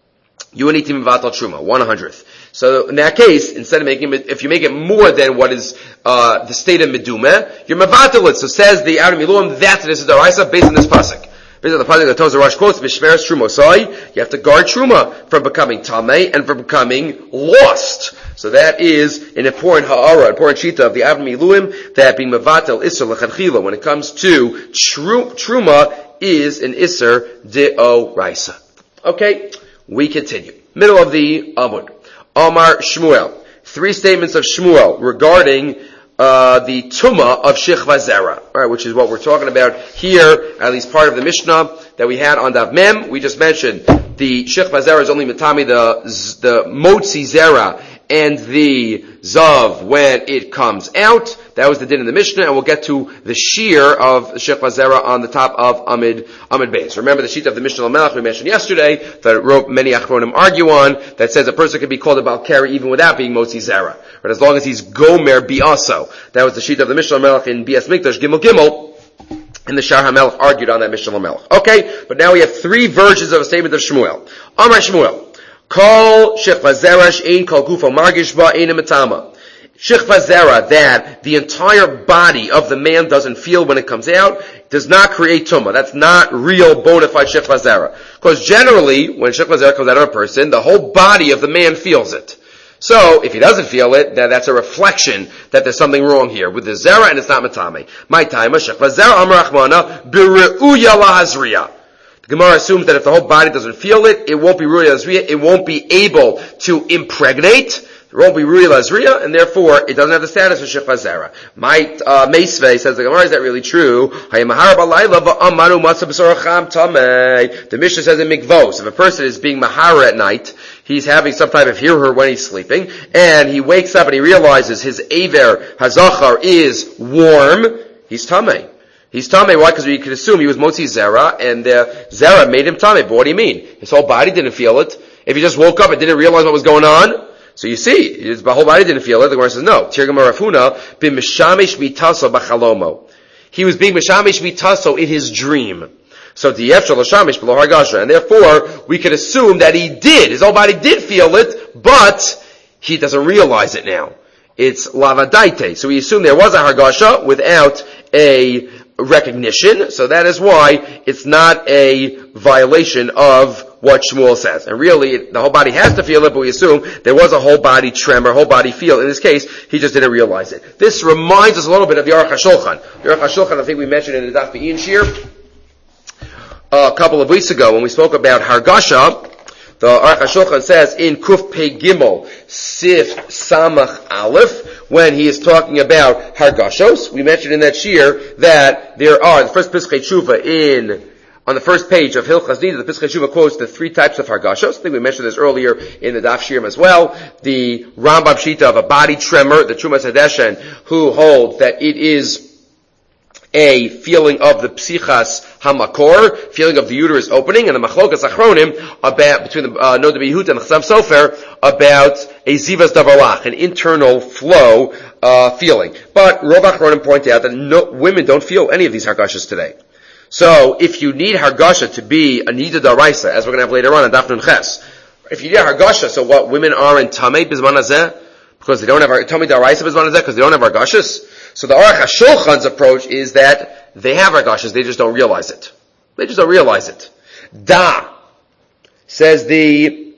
you would need to mevatel truma, one hundredth. So in that case, instead of making it, if you make it more than what is uh, the state of medumeh, you're mevatel it. So says the Avnei Miluim, that's an issa d'oraisa based on this pasuk. Based on the pasuk that Tozer Rosh quotes, "B'shmeres trumosai," you have to guard truma from becoming tamei and from becoming lost. So that is an important ha'ara, important shita of the Avnei Miluim, that being mevatel isser l'chadchila when it comes to tru, truma is an isser d'oraisa. Okay, we continue. Middle of the Amud. Omar Shmuel. Three statements of Shmuel regarding uh, the Tumah of Shechva Zera, right, which is what we're talking about here, at least part of the Mishnah that we had on Dav Mem. We just mentioned the Shechva Zera is only Matami, the, the Motzi Zera, and the Zav when it comes out. That was the din in the Mishnah, and we'll get to the shear of Shechva Zera on the top of Amid, Amid Beis. Remember the sheet of the Mishnah Melech we mentioned yesterday, that many Achronim argue on, that says a person can be called a Balkari even without being Motzi Zera. But as long as he's Gomer Biaso. That was the sheet of the Mishnah Melech in Bias Mikdash, Gimel Gimel, and the Shar HaMelech argued on that Mishnah Melech. Okay, but now we have three versions of a statement of Shmuel. Amar Shmuel. Kol Shechva Zera she'ein kol gufo margish ba ein matama. Shechva Zera, that the entire body of the man doesn't feel when it comes out, does not create tumah. That's not real bona fide Shechva Zera. Because generally, when Shechva Zera comes out of a person, the whole body of the man feels it. So, if he doesn't feel it, then that's a reflection that there's something wrong here with the Zera and it's not matame. My time, Shechva Zera Amar Achmana, B're'uya lahazriya. The Gemara assumes that if the whole body doesn't feel it, it won't be Ruya Lazriya, it won't be able to impregnate, it won't be Ruya Lazriya, and therefore it doesn't have the status of Shechva Zera. My uh, Meisvei says the Gemara, is that really true? The Mishnah says in Mikvos, if a person is being Mahara at night, he's having some type of hear-her when he's sleeping, and he wakes up and he realizes his Aver Hazachar is warm, he's Tamei. He's Tamei, why? Because we could assume he was Motzi Zera, and the Zera made him Tamei. But what do you mean? His whole body didn't feel it. If he just woke up and didn't realize what was going on, so you see, his whole body didn't feel it. The Gemara says, no. Tirgam Rafuna, bin Mishamish Mitaso Bachalomo. He was being Mishamish Mitaso in his dream. So Dief Shaloshamish Below Hargasha. And therefore, we could assume that he did. His whole body did feel it, but he doesn't realize it now. It's Lavadaite. So we assume there was a Hargasha without a recognition, so that is why it's not a violation of what Shmuel says. And really, the whole body has to feel it, but we assume there was a whole body tremor, whole body feel. In this case, he just didn't realize it. This reminds us a little bit of the Aruch HaShulchan. The Aruch HaShulchan, I think we mentioned in the Daf Be'in Shir a couple of weeks ago when we spoke about Hargasha. The Aruch HaShulchan says in Kuf Pei Gimel Sif Samach Aleph, when he is talking about Hargashos, we mentioned in that shir that there are, the first Piskei Tshuva in, on the first page of Hilchas Nida, the Piskei Tshuva quotes the three types of Hargashos. I think we mentioned this earlier in the Daf Shirim as well. The Rambam Shita of a body tremor, the Trumas Hadeshen, who holds that it is a feeling of the psichas hamakor, feeling of the uterus opening, and the machlokas achronim about between the uh, Noda B'Yehut and the Chasam Sofer about a zivas davarlach, an internal flow uh, feeling. But Rov achronim point out that no, women don't feel any of these hargashas today. So if you need hargasha to be a nida daraisa, as we're going to have later on in Daf Nun Ches, if you need hargasha, so what women are in tamei bizman hazeh, Because they don't have our, tell me the Araisa Bizman is that because they don't have Argashas? So the Aruch HaShulchan's approach is that they have Argashas, they just don't realize it. They just don't realize it. Da, says the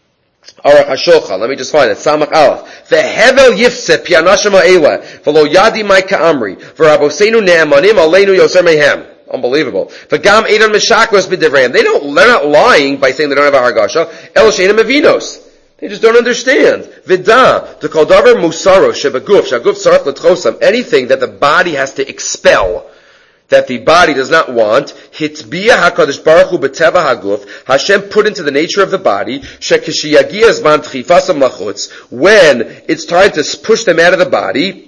Aruch HaShulchan, let me just find it, Samach Aleph. Ve'hevel yifse pianashim ha'ela, v'lo yadi mai ka'amri, v'raboseinu ne'emanim aleinu yoser mehem. Unbelievable. V'gam eidan meshakros b'divrayim. They don't, they're not lying by saying they don't have a Hargasha. El she'enim evinos. They just don't understand. Vida, the kaldavar musaro, shebaguf, shaguf sarach l'tchosam, anything that the body has to expel, that the body does not want, hitbiya hakadosh baruch hu b'teva haguf, Hashem put into the nature of the body, shekishiyagiyah zman tchifasam lachutz, when it's time to push them out of the body,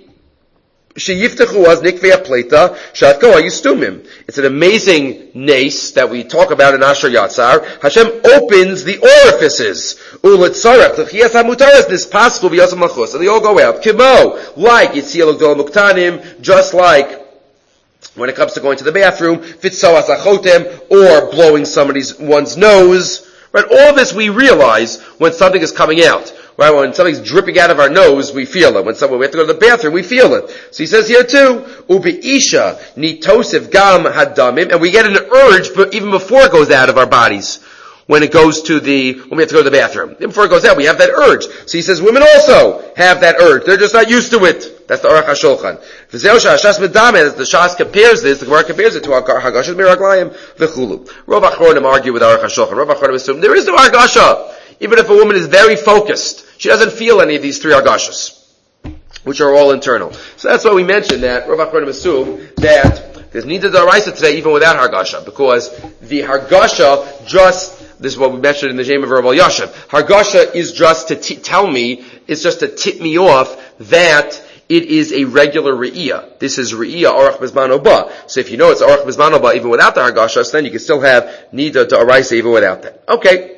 sheyiftechu az nikvei pleta, shatko hayistumim. It's an amazing nace that we talk about in Asher Yatzar. Hashem opens the orifices. Ulitzarach, l'chiyas hamutaras, this possible b'yasam lachutz. And they all go out. Kimo, like Yitzil Gdol Muktanim, just like when it comes to going to the bathroom, fitzoas achotem, or blowing somebody's, one's nose, right? All this we realize when something is coming out, right? When something's dripping out of our nose, we feel it. When someone, we have to go to the bathroom, we feel it. So he says here too, ubi isha, nitosif gam hadamim, and we get an urge, but even before it goes out of our bodies. When it goes to the, when we have to go to the bathroom. Before it goes out, we have that urge. So he says women also have that urge. They're just not used to it. That's the Aruch HaShulchan. V'zeu sha'ashas medame, as the Shas compares this, the Gemara compares it to Hargashas miraglayim v'chulu. Rav Achronim argue with Aruch HaShulchan. Rav Achronim assume there is no Hargasha. Even if a woman is very focused, she doesn't feel any of these three Hargashas, which are all internal. So that's why we mentioned that Rav Achronim assume that there's need to D'Oraisa today even without Hargasha, because the Hargasha just, this is what we mentioned in the Shem of Rav Elyashiv. Hargasha is just to t- tell me, it's just to tip me off that it is a regular Re'iyah. This is Re'iyah Aruch Bizman Oba. So if you know it's Aruch Bizman Oba even without the Hargasha, then you can still have Nida to Araisa even without that. Okay.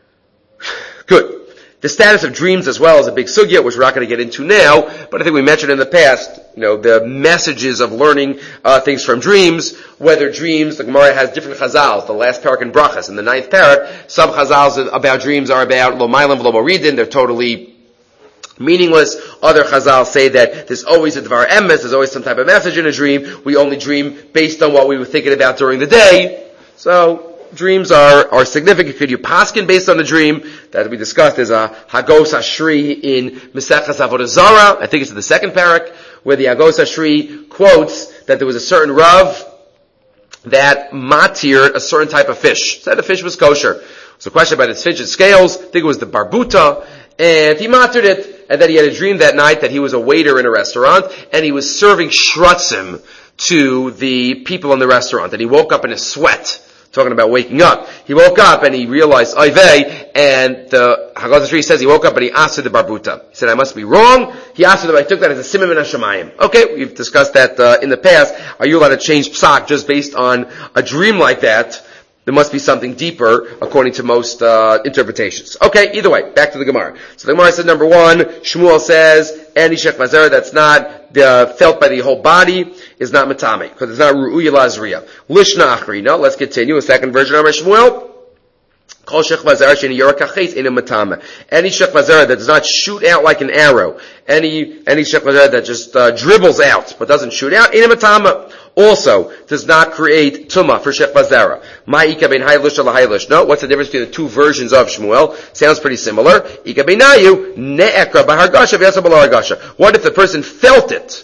Good. The status of dreams as well is a big sugya, which we're not going to get into now, but I think we mentioned in the past, you know, the messages of learning uh, things from dreams, whether dreams, the Gemara has different chazals, the last parak in Brachas, in the ninth parak, some chazals about dreams are about lo mailam v'lo moridin, they're totally meaningless. Other chazal say that there's always a dvar emes, there's always some type of message in a dream, we only dream based on what we were thinking about during the day. So, dreams are, are significant. Could you paskin based on the dream that we discussed? There's a Hagos Ashri in Mesechas Avodah Zarah. I think it's in the second parak where the Hagos Ashri quotes that there was a certain Rav that matired a certain type of fish. Said the fish was kosher. So a question about its fidget scales. I think it was the barbuta, and he matired it. And then he had a dream that night that he was a waiter in a restaurant and he was serving shrutzim to the people in the restaurant. And he woke up in a sweat. Talking about waking up. He woke up and he realized Ayvei, and the Haggadah Shri says he woke up and he asked for the barbuta. He said, I must be wrong. He asked for the, I took that as a simon min hashamayim. Okay, we've discussed that uh, in the past. Are you allowed to change psak just based on a dream like that? There must be something deeper, according to most uh, interpretations. Okay, either way, back to the Gemara. So the Gemara says, number one, Shmuel says, any shech mazera that's not uh, felt by the whole body is not matame, because it's not ru'uya lazriya. Lishna achri. No, let's continue. A second version of Shmuel. Kol shech mazera sheni yorakachis in a matame. Any shech mazera that does not shoot out like an arrow, any any shech mazera that just uh, dribbles out but doesn't shoot out, in a matame. Also, does not create tumah for shech mazera. Ma'ika ben haylish ala haylish. No, what's the difference between the two versions of Shmuel? Sounds pretty similar. Ika benayu ne'ekra b'hargasha v'yasa b'lo hargasha. What if the person felt it?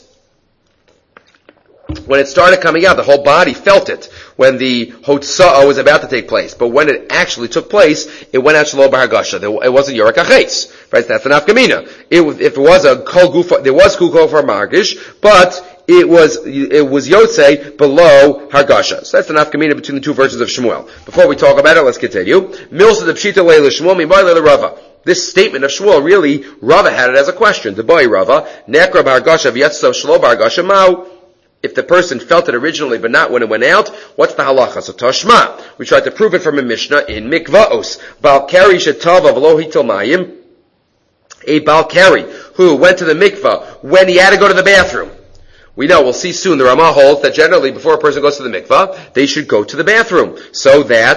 When it started coming out, the whole body felt it when the hotza'ah was about to take place. But when it actually took place, it went out shelo b'hargasha. It wasn't yorak aches. Right? That's an afkamina. If it was a kol gufa, there was kukol for margish, but it was, it was Yotzei below Hargasha. So that's the nafkamina between the two versions of Shmuel. Before we talk about it, let's continue. Milsa the Pshita Leila Shmuel, Mibai Leila Rava. This statement of Shmuel, really, Rava had it as a question. The boy Rava, Nekra B'Hargasha V'yatzo Shlo B'Hargasha Mao. If the person felt it originally, but not when it went out, what's the halacha? So Tashma. We tried to prove it from a Mishnah in Mikvaos. Bal Kari Shetava V'lo Hitel Mayim. A Bal Kari, who went to the mikvah when he had to go to the bathroom. We know, we'll see soon, the Ramah holds that generally before a person goes to the mikvah, they should go to the bathroom, so that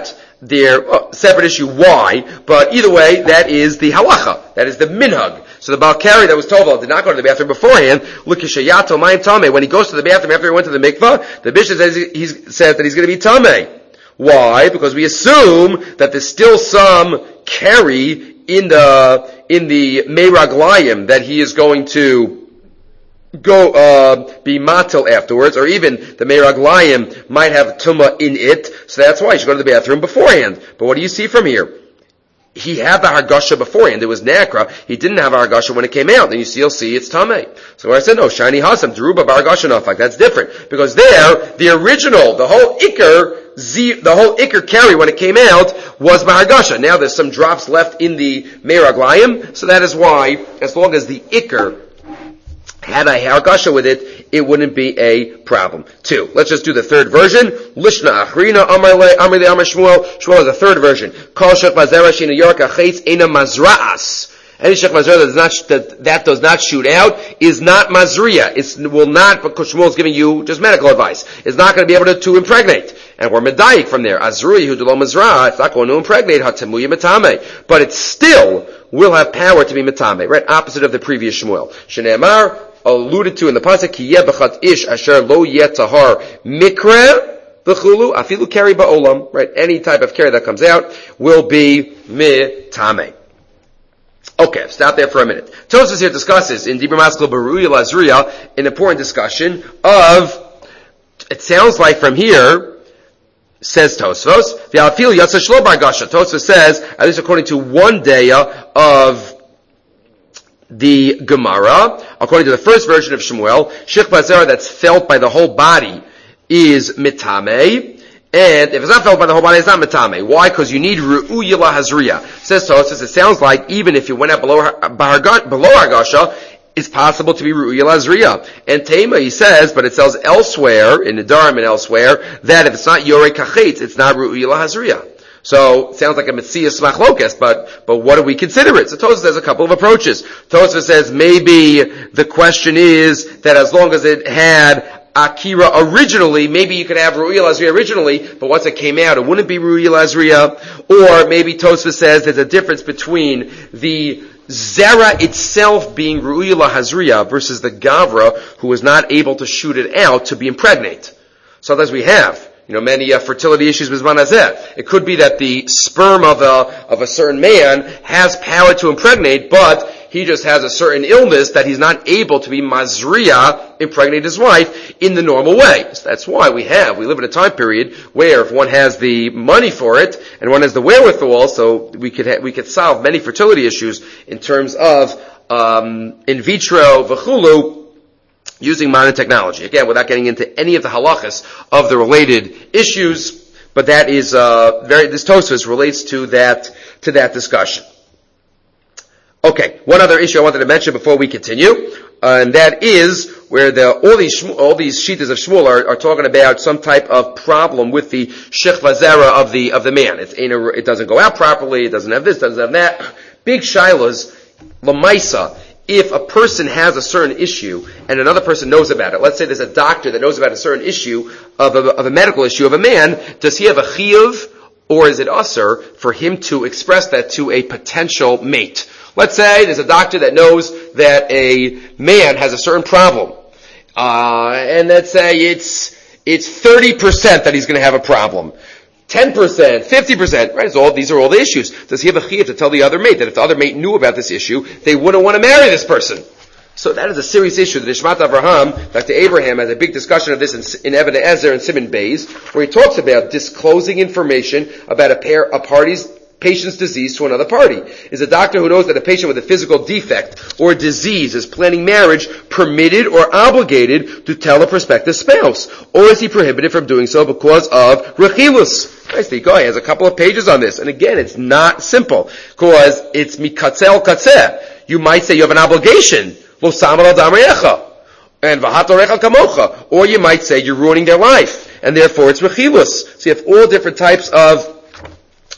their uh, separate issue why, but either way, that is the halacha, that is the minhag. So the Balkari that was told did not go to the bathroom beforehand. Look, Shayato Mayim Tameh. When he goes to the bathroom after he went to the mikvah, the bishop says he says that he's going to be Tameh. Why? Because we assume that there's still some carry in the in the Meiraglayim that he is going to go uh, be matil afterwards, or even the Meiraglayim might have tumah in it. So that's why he should go to the bathroom beforehand. But what do you see from here? He had the hargasha beforehand. It was nakra. He didn't have hargasha when it came out. And you see, you'll see it's tamei. So when I said no, shiny hasam deruba hargasha nafak, that's different because there the original, the whole ikr, z, the whole ikr carry when it came out was hargasha. Now there's some drops left in the meiraglayim, so that is why, as long as the ikr had a hargasha with it, it wouldn't be a problem. Two. Let's just do the third version. Lishna achrina amarle amarle amar Shmuel. Shmuel is the third version. Kol shech mazera shina york achetz ena mazra'as. Any shech mazera that does not that, that does not shoot out is not mazriya. It will not, because Shmuel is giving you just medical advice. It's not going to be able to, to impregnate. And we're medayik from there. Azruya hu delo mazra. It's not going to impregnate hatamuya metame, but it still will have power to be metame. Right, opposite of the previous Shmuel. Shneimar, alluded to in the pasuk, ki yeh b'chat ish asher lo yeh tahar mikra v'chulu afilu keri ba'olam. Right, any type of keri that comes out will be mitame. Okay, stop there for a minute. Tosfos here discusses in Dibur Maskil Beruya Lazruya an important discussion of. It sounds like from here, says Tosfos, v'afil yatsa shlo bargasha. Tosfos says, at least according to one day of the Gemara, according to the first version of Shmuel, Shich Bazera that's felt by the whole body is mitame, and if it's not felt by the whole body, it's not mitame. Why? Because you need ru'uya lahazriya. Says Tosfos, it sounds like even if you went out below below Hargasha, it's possible to be ru'uya lahazriya. And Tema, he says, but it says elsewhere, in the Nedarim and elsewhere, that if it's not yorei kachetz, it's not ru'uya lahazriya. So, it sounds like a Metzias Machlokas, but, but what do we consider it? So Tosfos has a couple of approaches. Tosfos says maybe the question is that as long as it had Akira originally, maybe you could have Ru'ya Lazriya originally, but once it came out, it wouldn't be Ru'ya Lazriya. Or maybe Tosfos says there's a difference between the Zera itself being Ru'ya Lahazriya versus the Gavra who was not able to shoot it out to be impregnate. Sometimes we have You know, many uh, fertility issues with Zman Hazeh. It could be that the sperm of a, of a certain man has power to impregnate, but he just has a certain illness that he's not able to be mazriya, impregnate his wife, in the normal way. So that's why we have, we live in a time period where if one has the money for it, and one has the wherewithal, so we could ha- we could solve many fertility issues in terms of um, in vitro, v'chulu, using modern technology. Again, without getting into any of the halachas of the related issues, but that is uh, very. This Tosfos relates to that to that discussion. Okay, one other issue I wanted to mention before we continue, uh, and that is where the all these all these shitas of Shmuel are, are talking about some type of problem with the shech vazera of the of the man. It's it doesn't go out properly. It doesn't have this. Doesn't have that. Big shilas lamaisa. If a person has a certain issue and another person knows about it, let's say there's a doctor that knows about a certain issue of a, of a medical issue of a man, does he have a chiyuv or is it usher for him to express that to a potential mate? Let's say there's a doctor that knows that a man has a certain problem, uh, and let's say it's it's thirty percent that he's going to have a problem. ten percent, fifty percent, right? It's all, these are all the issues. Does he have a chiyuv to tell the other mate that if the other mate knew about this issue, they wouldn't want to marry this person? So that is a serious issue. The Nishmat Avraham, Doctor Abraham, has a big discussion of this in, in Even Ezer and Siman Beis, where he talks about disclosing information about a pair, a party's patient's disease to another party. Is a doctor who knows that a patient with a physical defect or disease is planning marriage permitted or obligated to tell a prospective spouse? Or is he prohibited from doing so because of rechilus? Nice, the guy has a couple of pages on this. And again, it's not simple. Because it's mikatzel katzeh. You might say you have an obligation. Lo samal adam re'echa. And v'hato recha kamocha. Or you might say you're ruining their life. And therefore it's rechilus. So you have all different types of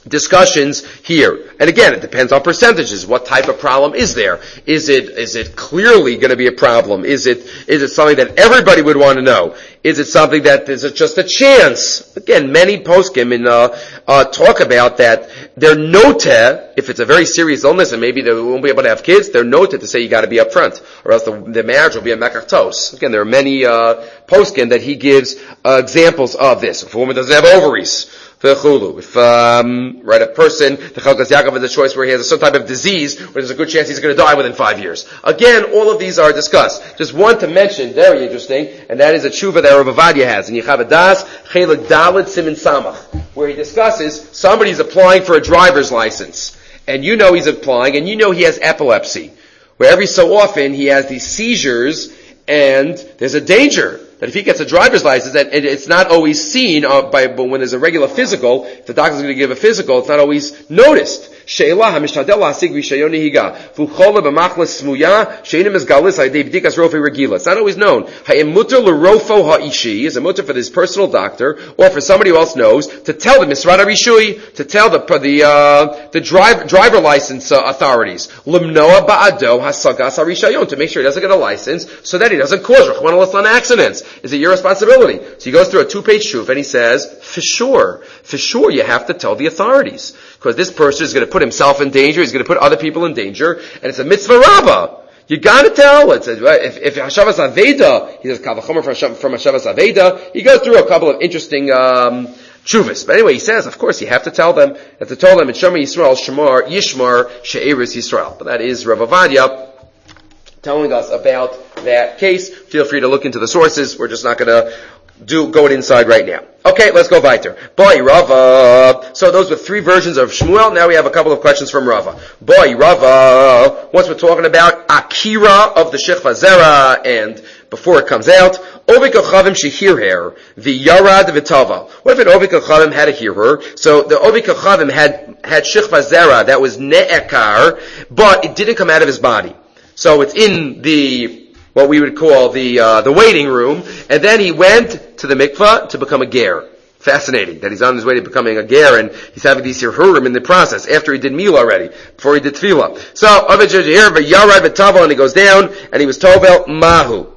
discussions here. And again, it depends on percentages. What type of problem is there? Is it, is it clearly going to be a problem? Is it, is it something that everybody would want to know? Is it something that is it just a chance? Again, many poskim in, uh, uh, talk about that they're noteh, if it's a very serious illness and maybe they won't be able to have kids, they're noteh to say you gotta be up front, or else the, the marriage will be a mekach. Again, there are many, uh, poskim that he gives, uh, examples of this. If a woman doesn't have ovaries, if, um, right, a person, the Chalkas Yaakov has a choice where he has some type of disease, where there's a good chance he's going to die within five years. Again, all of these are discussed. Just one to mention, very interesting, and that is a tshuva that Rav Avadia has in Yechav Das, Chelik Dalet Simin Samach, where he discusses somebody's applying for a driver's license, and you know he's applying, and you know he has epilepsy, where every so often he has these seizures, and there's a danger that if he gets a driver's license, that it's not always seen uh, by, but when there's a regular physical, if the doctor's going to give a physical, it's not always noticed. It's not always known. Is a mutter for this personal doctor, or for somebody who else knows, to tell the Misrad HaRishui, to tell the the uh, the driver driver license uh, authorities, Limnoa ba'ado hasagas harishayon, to make sure he doesn't get a license, so that he doesn't cause Rachmana accidents. Is it your responsibility? So he goes through a two-page shuf and he says, for sure, for sure you have to tell the authorities. Because this person is going to put himself in danger, he's going to put other people in danger, and it's a mitzvah rabbah. You gotta tell. It's a, if, if Hashavas Aveda, he says, Kavachomer from Hashavas Aveda, he goes through a couple of interesting, um, shuvas. But anyway, he says, of course, you have to tell them, you have to tell them, it's Shema Yisrael, Shemar, Yishmar, She'eris Yisrael. But that is Rav Avadia telling us about that case. Feel free to look into the sources. We're just not going to do go it inside right now. Okay, let's go weiter. Boy Rava. So those were three versions of Shmuel. Now we have a couple of questions from Rava. Boy Rava. Once we're talking about Akira of the Shechva Zera, and before it comes out, Ovik Kochavim Shehirher, the Yarad V'Tava. What if an Ovik Kochavim had a hearer? So the Ovik Kochavim had had Shechva Zera that was Ne'ekar, but it didn't come out of his body. So it's in the, what we would call the, uh, the waiting room, and then he went to the mikvah to become a ger. Fascinating that he's on his way to becoming a ger, and he's having these hirhurim in the process, after he did meal already, before he did tefillah. So, and he goes down, and he was tovel mahu.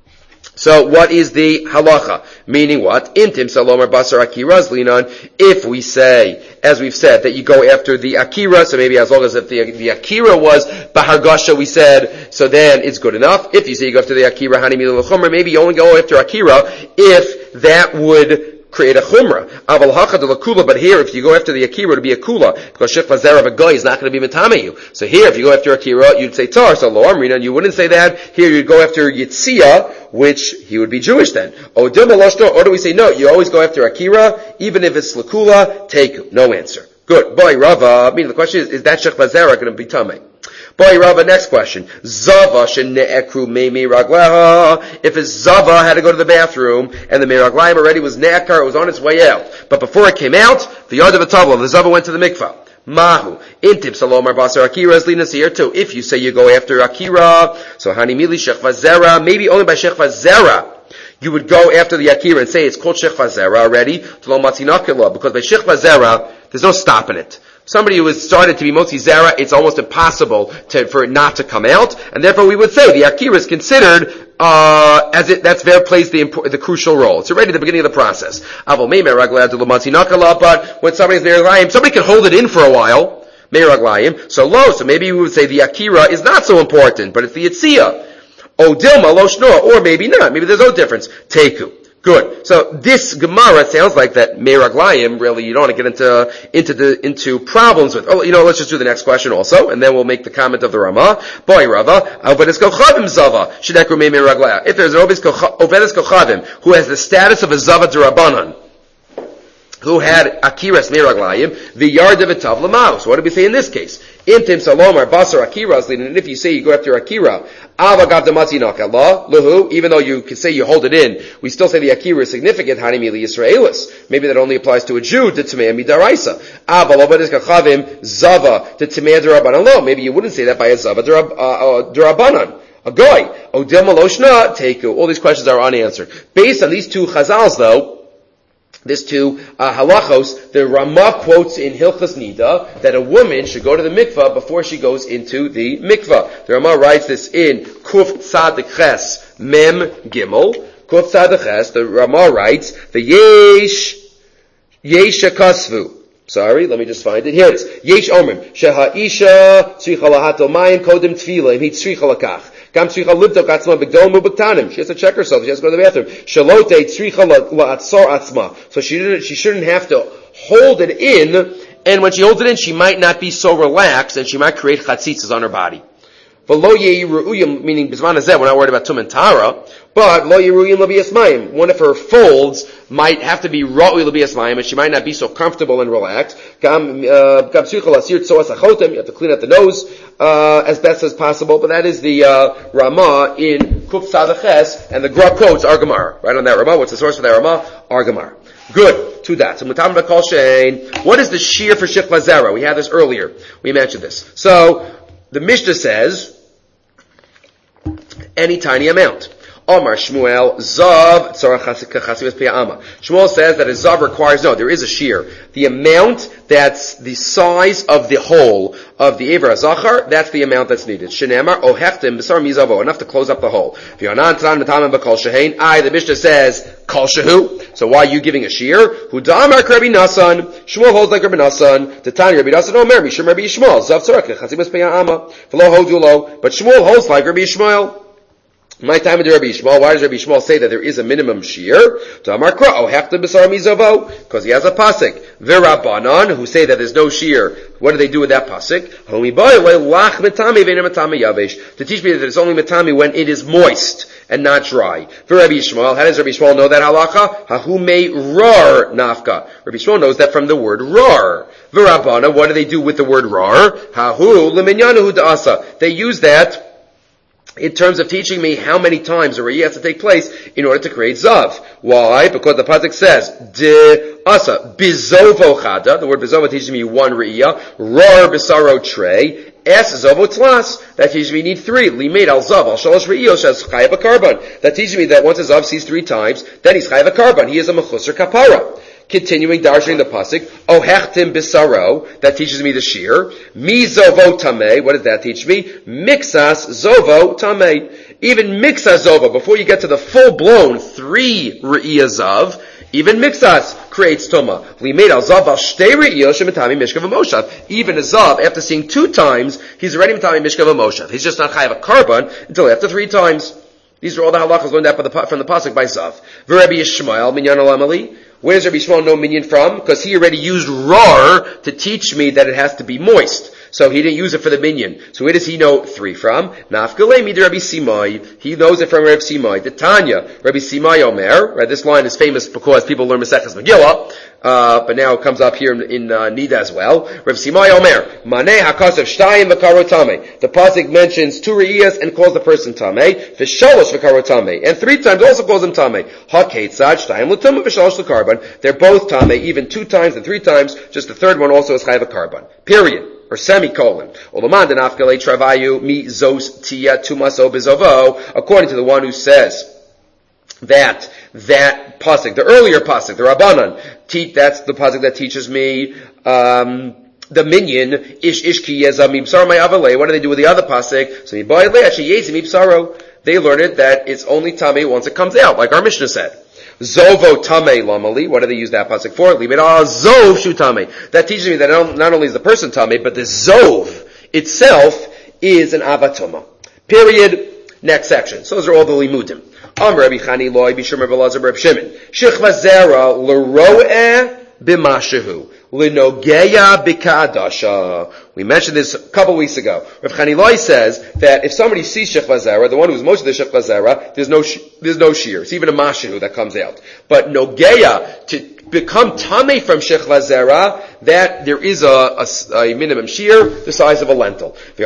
So what is the halacha? Meaning what? Intim salomar basar akiraz linan. If we say, as we've said, that you go after the akira, so maybe as long as if the, the akira was bahargasha, we said, so then it's good enough. If you say you go after the akira, hani milu l'chumra, maybe you only go after akira if that would create a chumrah. Aval hachad l'kula, but here if you go after the akira to be a kula, because shechva zera of a guy is not going to be metame you. So here if you go after akira, you'd say tar, so lo amrina, and you wouldn't say that. Here you'd go after yitzia, which he would be Jewish then. Or do we say no, you always go after akira, even if it's l'kula, take no answer. Good. Boy Rava, I mean the question is, is that shechva zera going to be tamei? Boy Rava, next question. Zava shene'ekru me'mi ragleha. If his Zava had to go to the bathroom, and the me'raglayim already was ne'ekar, it was on its way out. But before it came out, the yard of a tavla, the Zava went to the mikvah. Mahu. Intib salomar basar akira is linas here too. If you say you go after akira, so hani mili shechva zera, maybe only by shechva zera, you would go after the akira and say it's called shechva zera already, to lo matzinakila, because by shechva zera, there's no stopping it. Somebody who has started to be motzi zera, it's almost impossible to, for it not to come out, and therefore we would say the akira is considered uh, as it that's where it plays the the crucial role. It's already the beginning of the process. But when somebody's meiraglayim, somebody can hold it in for a while. Meiraglayim, so low. So maybe we would say the akira is not so important, but it's the yitzia. O dilma lo shnoa, or maybe not. Maybe there's no difference. Teku. Good. So this Gemara sounds like that Meiraglayim, really, you don't want to get into, into the, into problems with. Oh, you know, let's just do the next question also, and then we'll make the comment of the Ramah. Boy, Rava, Ovedes Kochavim Zava, Shedekru Me Meiraglayim. If there's an Ovedes Kochavim, who has the status of a Zava D'Rabbanan, who had Akiras Meiraglayim, the yard of a Tav Lamau. So what do we say in this case? Intim Salomar Basar Akiras, and if you say you go after Akira, Avagav Damatzinok Allah, Luhu, even though you can say you hold it in, we still say the Akira is significant, Hanimili Yisraelis. Maybe that only applies to a Jew, to Tamei Midaraisa. Avalobadis Kachavim, Zava, to Tamei D'Rabbanan. Maybe you wouldn't say that by a Zava D'Rabbanan. A goy. Odem Maloshna, Teku. All these questions are unanswered. Based on these two chazals though, This two uh, halachos, the Ramah quotes in Hilchas Nida that a woman should go to the mikvah before she goes into the mikvah. The Ramah writes this in Kuf Tzadik Ches Mem Gimel. Kuf Tzadik Ches, the Ramah writes, the Yesh, Yesh Kasvu. Sorry, let me just find it. Here it is. Yesh Omrim. Sheha Isha Tzricha Lahatel Mayim Kodim Tfila. He Tzricha Lakach. Gam Tzricha Libtok Atzma B'Gdom U'B'Ktanim. She has to check herself. She has to go to the bathroom. Shalote Tzricha La'atzor Atzma. So she didn't, she shouldn't have to hold it in, and when she holds it in, she might not be so relaxed, and she might create chatzitzas on her body. V'lo yeiruyim, meaning Bizman Hazeh, we're not worried about Tum and Tara, but lo yeiruyim l'biyas mayim. One of her folds might have to be ra'ui l'biyas mayim, and she might not be so comfortable and relaxed. Gam psuchal asir tzoas achotem, you have to clean out the nose uh, as best as possible, but that is the uh, Ramah in Kuf Tzadaches, and the Gra quotes are Gemara. Right on that Ramah, what's the source for that Ramah? Are Gemara. Good. To that. So mutam b'kol shein. What is the shear for shikla zera? We had this earlier. We mentioned this. So, the Mishnah says, any tiny amount. Omar Shmuel, Zav, Shmuel says that a Zav requires, no, there is a shear. The amount that's the size of the hole of the Ever HaZachar, that's the amount that's needed. Shenemar, Ohechtim, B'sar Mizavo, enough to close up the hole. I, the Mishnah says, Kol Shehu. So why are you giving a shear? Hudamar Rabbi Nasan, Shmuel holds like Rabbi Nasan, Titani Rabbi Nasan, Omer, Mishum Rabbi Yishmael, Zav Tzorach, Chatzibas Peya'ama, V'lo Hodulo, but Shmuel holds like Rabbi Yishmael. My time of Rabbi Yishmael, why does Rabbi Yishmael say that there is a minimum shear? Because he has a pasuk. V'Rabbanan, who say that there's no shear. What do they do with that pasuk? To teach me that it's only metami when it is moist and not dry. V'Rabbi Yishmael, how does Rabbi Yishmael know that halacha? Hahu me rar nafka. Rabbi Yishmael knows that from the word rar. V'Rabbanan, what do they do with the word rar? Hahu l'minyanahu da'asa. They use that in terms of teaching me how many times a re'iyah has to take place in order to create zav. Why? Because the pasuk says, de asa, bizovo chada, the word bizovo teaches me one re'iyah, rar bisaro trey, es zovo tlas, that teaches me you need three, limed al zav, al shalosh re'iyos, as chayav a karban. That teaches me that once a zav sees three times, then he's chayav a karban, he is a mechusar kapara. Continuing darshaning the pasuk, ohechtim bisaro, that teaches me the shear. Mi zovo tamei, what does that teach me? Mixas zovo tamei. Even mixas zovo, before you get to the full-blown three re'iyas of, even mixas creates tuma. Limed al zav al shtei re'iyos shemitami mishkav v'moshav. Even a zav, after seeing two times, he's already mitami mishkav v'moshav. He's just not chayav a karban until after three times. These are all the halachas learned out from the pasuk by zav. V'Rabbi Yishmael minyan olamali. Where does Rabbi Yishmael know minyan from? Because he already used rar to teach me that it has to be moist. So he didn't use it for the minyan. So where does he know three from? Nafgalei mid Rabbi Simai. He knows it from Rabbi Simai. The Tanya, Rabbi Simai Omer. Right, this line is famous because people learn Maseches Megillah, uh, but now it comes up here in, in uh, Nida as well. Rabbi Simai Omer. Maneh hakasav shtayim v'karo tameh. The pasuk mentions two re'iyas and calls the person tameh. V'shalosh v'karo tameh. And three times also calls him tameh. Haketzad shtayim l'tumah v'shalosh l'karban. They're both tameh, even two times and three times. Just the third one also is chayav a karban. Period. Or semicolon. According to the one who says that that pasuk, the earlier pasuk, the Rabbanan, te- that's the pasuk that teaches me um, the minyan. Ish ish ki yezam mibsar my avale. What do they do with the other pasuk? So they learn it that it's only tamei once it comes out, like our Mishnah said. Zovo tamei lamali. What do they use that pasuk for? Leave it all zov shu tamei. That teaches me that not only is the person tamei, but the zov itself is an avatoma. Period. Next section. So those are all the limudim. Am Rabbi Chani loy b'shum Rabbi Elazar Rabbi Shimon. Shechva zera l'roeh b'mashehu l'nogeya b'kadasha. We mentioned this a couple weeks ago. Rav Chanilai says that if somebody sees Shechva Zera, the one who's most of the Shechva Zera, there's no, sh- there's no shear. It's even a mashehu that comes out. But Nogeya, to become Tameh from Shechva Zera, that there is a, a, a minimum shear, the size of a lentil. But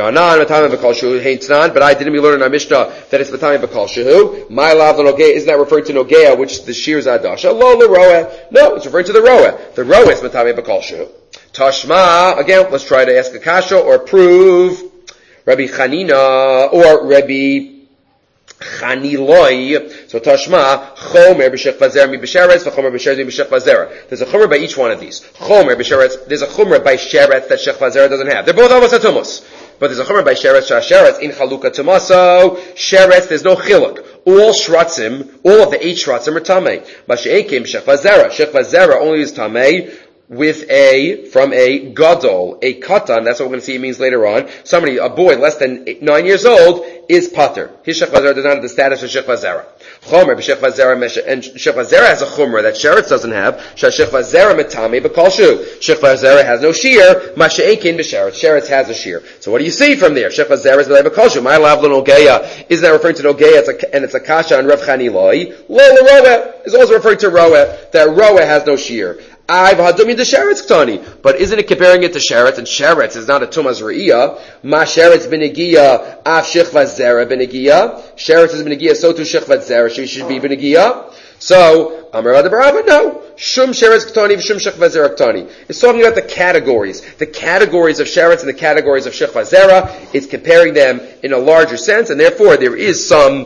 I didn't learn in our Mishnah that it's Tameh B'Kal Shehu. My lav Nogeya, isn't that referred to Nogeya, which the shear is Adasha? Lo l'roeh. No, it's referring to the roeh. The roeh is Tameh B'Kal Shehu. Tashma, again, let's try to ask a kasha or prove Rabbi Chanina or Rabbi chaniloi. So tashma chomer b'shechva zera mi b'sheretz v'chomer b'sheretz mi b'shechva zera. There's a chomer by each one of these. Chomer b'sheretz. There's a chomer by sheretz that shechva zera doesn't have. They're both almost atumos. But there's a chomer by sheretz sheretz in chaluka tumaso. Sheretz, there's no chiluk. All shratzim, all of the eight shratzim are tamei. Masha'ekim shechva zera. Shechva zera only is tamei with a, from a gadol, a katan, that's what we're going to see it means later on. Somebody, a boy less than eight, nine years old, is pater. His shechva zera does not have the status of shechva zera. Chomer, b'shechva zera, and shechva zera has a chumrah that sheretz doesn't have. Shechva zera metame b'kolshu. Shechva zera has no shear. Masha'ekin b'sheretz. Sheretz has a shear. So what do you see from there? Shechva zera is b'kolshu. My lavlon ogeya. Isn't that referring to nogeya? It's a, and it's a kasha on Rav Chaniloi. Lo l'roeh is also referring to roeh. That roeh has no shear. I've hadumi the sheretz ktani, but isn't it comparing it to sheretz? And sheretz is not a tumas re'iyah. Ma sheretz b'negiya, af shechva zera b'negiya. Sheretz is b'negiya, so too shechva zera. She should be b'negiya. So Amar Rava Barava, no. Shum sheretz ktani v'shum shechva zera ktani. It's talking about the categories, the categories of sheretz and the categories of shechva zera. It's comparing them in a larger sense, and therefore there is some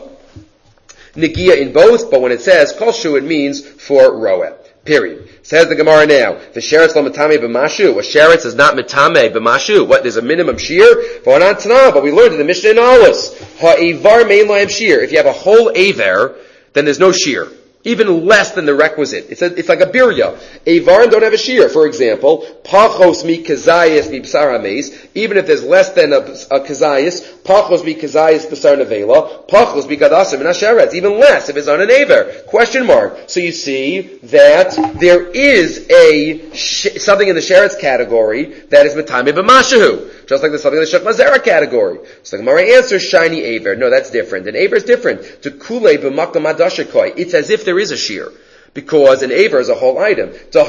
negiya in both. But when it says kolshu, it means for roeh. Period. Says the Gemara now, the sheretz lo metame b'mashu. A sheretz is not metame b'mashu. What? There's a minimum shear. But we learned in the Mishnah in Alis, ha'evar mein lahem shear. If you have a whole aver, then there's no shear. Even less than the requisite. It's a, it's like a birya. Avarim don't have a shear. For example, pachos mi kazayis mi b'sar hameis. Even if there's less than a, a kazayis, pachos mi kazayis b'sar nevela, pachos mi gadasim in asheretz. Even less if it's on an aver. Question mark. So you see that there is a sh- something in the sheretz category that is metame b'mashahu. Just like there's something in the shechva zera category. So the Gemara answers shiny aver. No, that's different. An aver is different. To kule b'makam adashakoi. It's as if there is a shear. Because an aver is a whole item.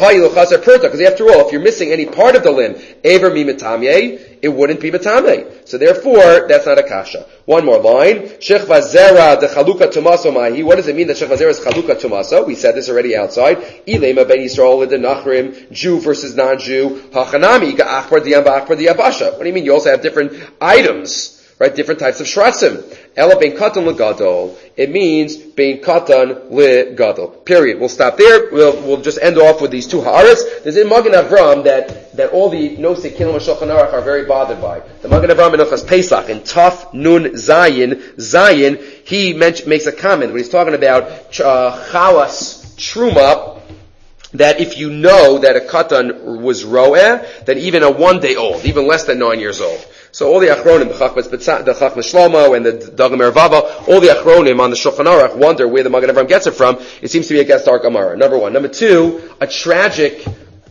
Because after all, if you're missing any part of the limb, aver mi metamye, it wouldn't be metame. So therefore, that's not a kasha. One more line. Shechva zera de chaluka tumaso mahi. What does it mean that shechva zera is chaluka tumaso? We said this already outside. Ilema ben Yisrael de nachrim, Jew versus non-Jew. Hachanami ka achbar diyam ba'achbar diyabasha. What do you mean? You also have different items. Right, different types of shratzim. Ela bein katan legadol. It means bein katan legadol. Period. We'll stop there. We'll we'll just end off with these two ha'aretz. There's in Magen Avram that that all the nosei kilim Shulchan Aruch are very bothered by. The Magen Avram in Ilchos Pesach in Taf Nun Zayin Zayin he mention, makes a comment when he's talking about uh, chalas truma. That if you know that a katan was roeh, then even a one day old, even less than nine years old. So all the achronim, the Chachmas Shlomo and the Dagam Ervava, all the achronim on the Shulchan Aruch wonder where the Magen Avram gets it from. It seems to be against our Gemara. Number one. Number two, a tragic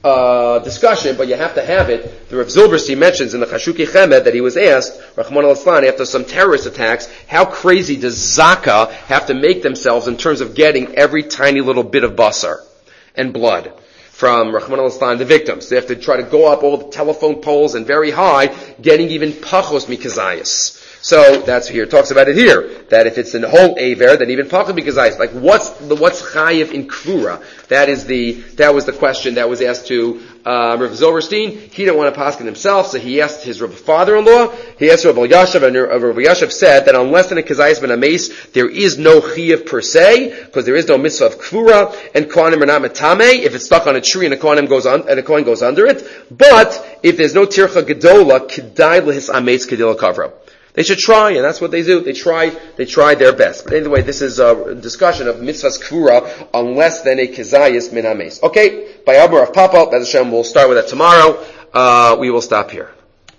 uh discussion, but you have to have it. The Rav Zilberstein mentions in the Chashuki Chemed that he was asked, Rachmana litzlan, after some terrorist attacks, how crazy does Zaka have to make themselves in terms of getting every tiny little bit of basar and blood from Rachmana litzlan, the victims? They have to try to go up all the telephone poles and very high, getting even pachos mikazayas. So that's here. It talks about it here that if it's an whole aver, then even pachos mikazayas. Like what's the what's chayiv in kvura? That is the that was the question that was asked to uh, Rav Zilberstein. He didn't want to paskin himself, so he asked his Rav father-in-law. He asked Rav Yashav, and Rav Yashav said that unless in a kazayas ben ames, there is no chayiv per se, because there is no mitzvah of kvura, and kohanim are not metame. If it's stuck on a tree and a kohanim goes on and a kohen goes under it, but if there's no tircha gedola, kedai lehis ames kedila kavra. They should try, and that's what they do. They try, they try their best. But anyway, this is a discussion of mitzvahs kvura on less than a kezayis min hames. Okay, by Abur of Papa, Bez Hashem, we'll start with that tomorrow. Uh, we will stop here.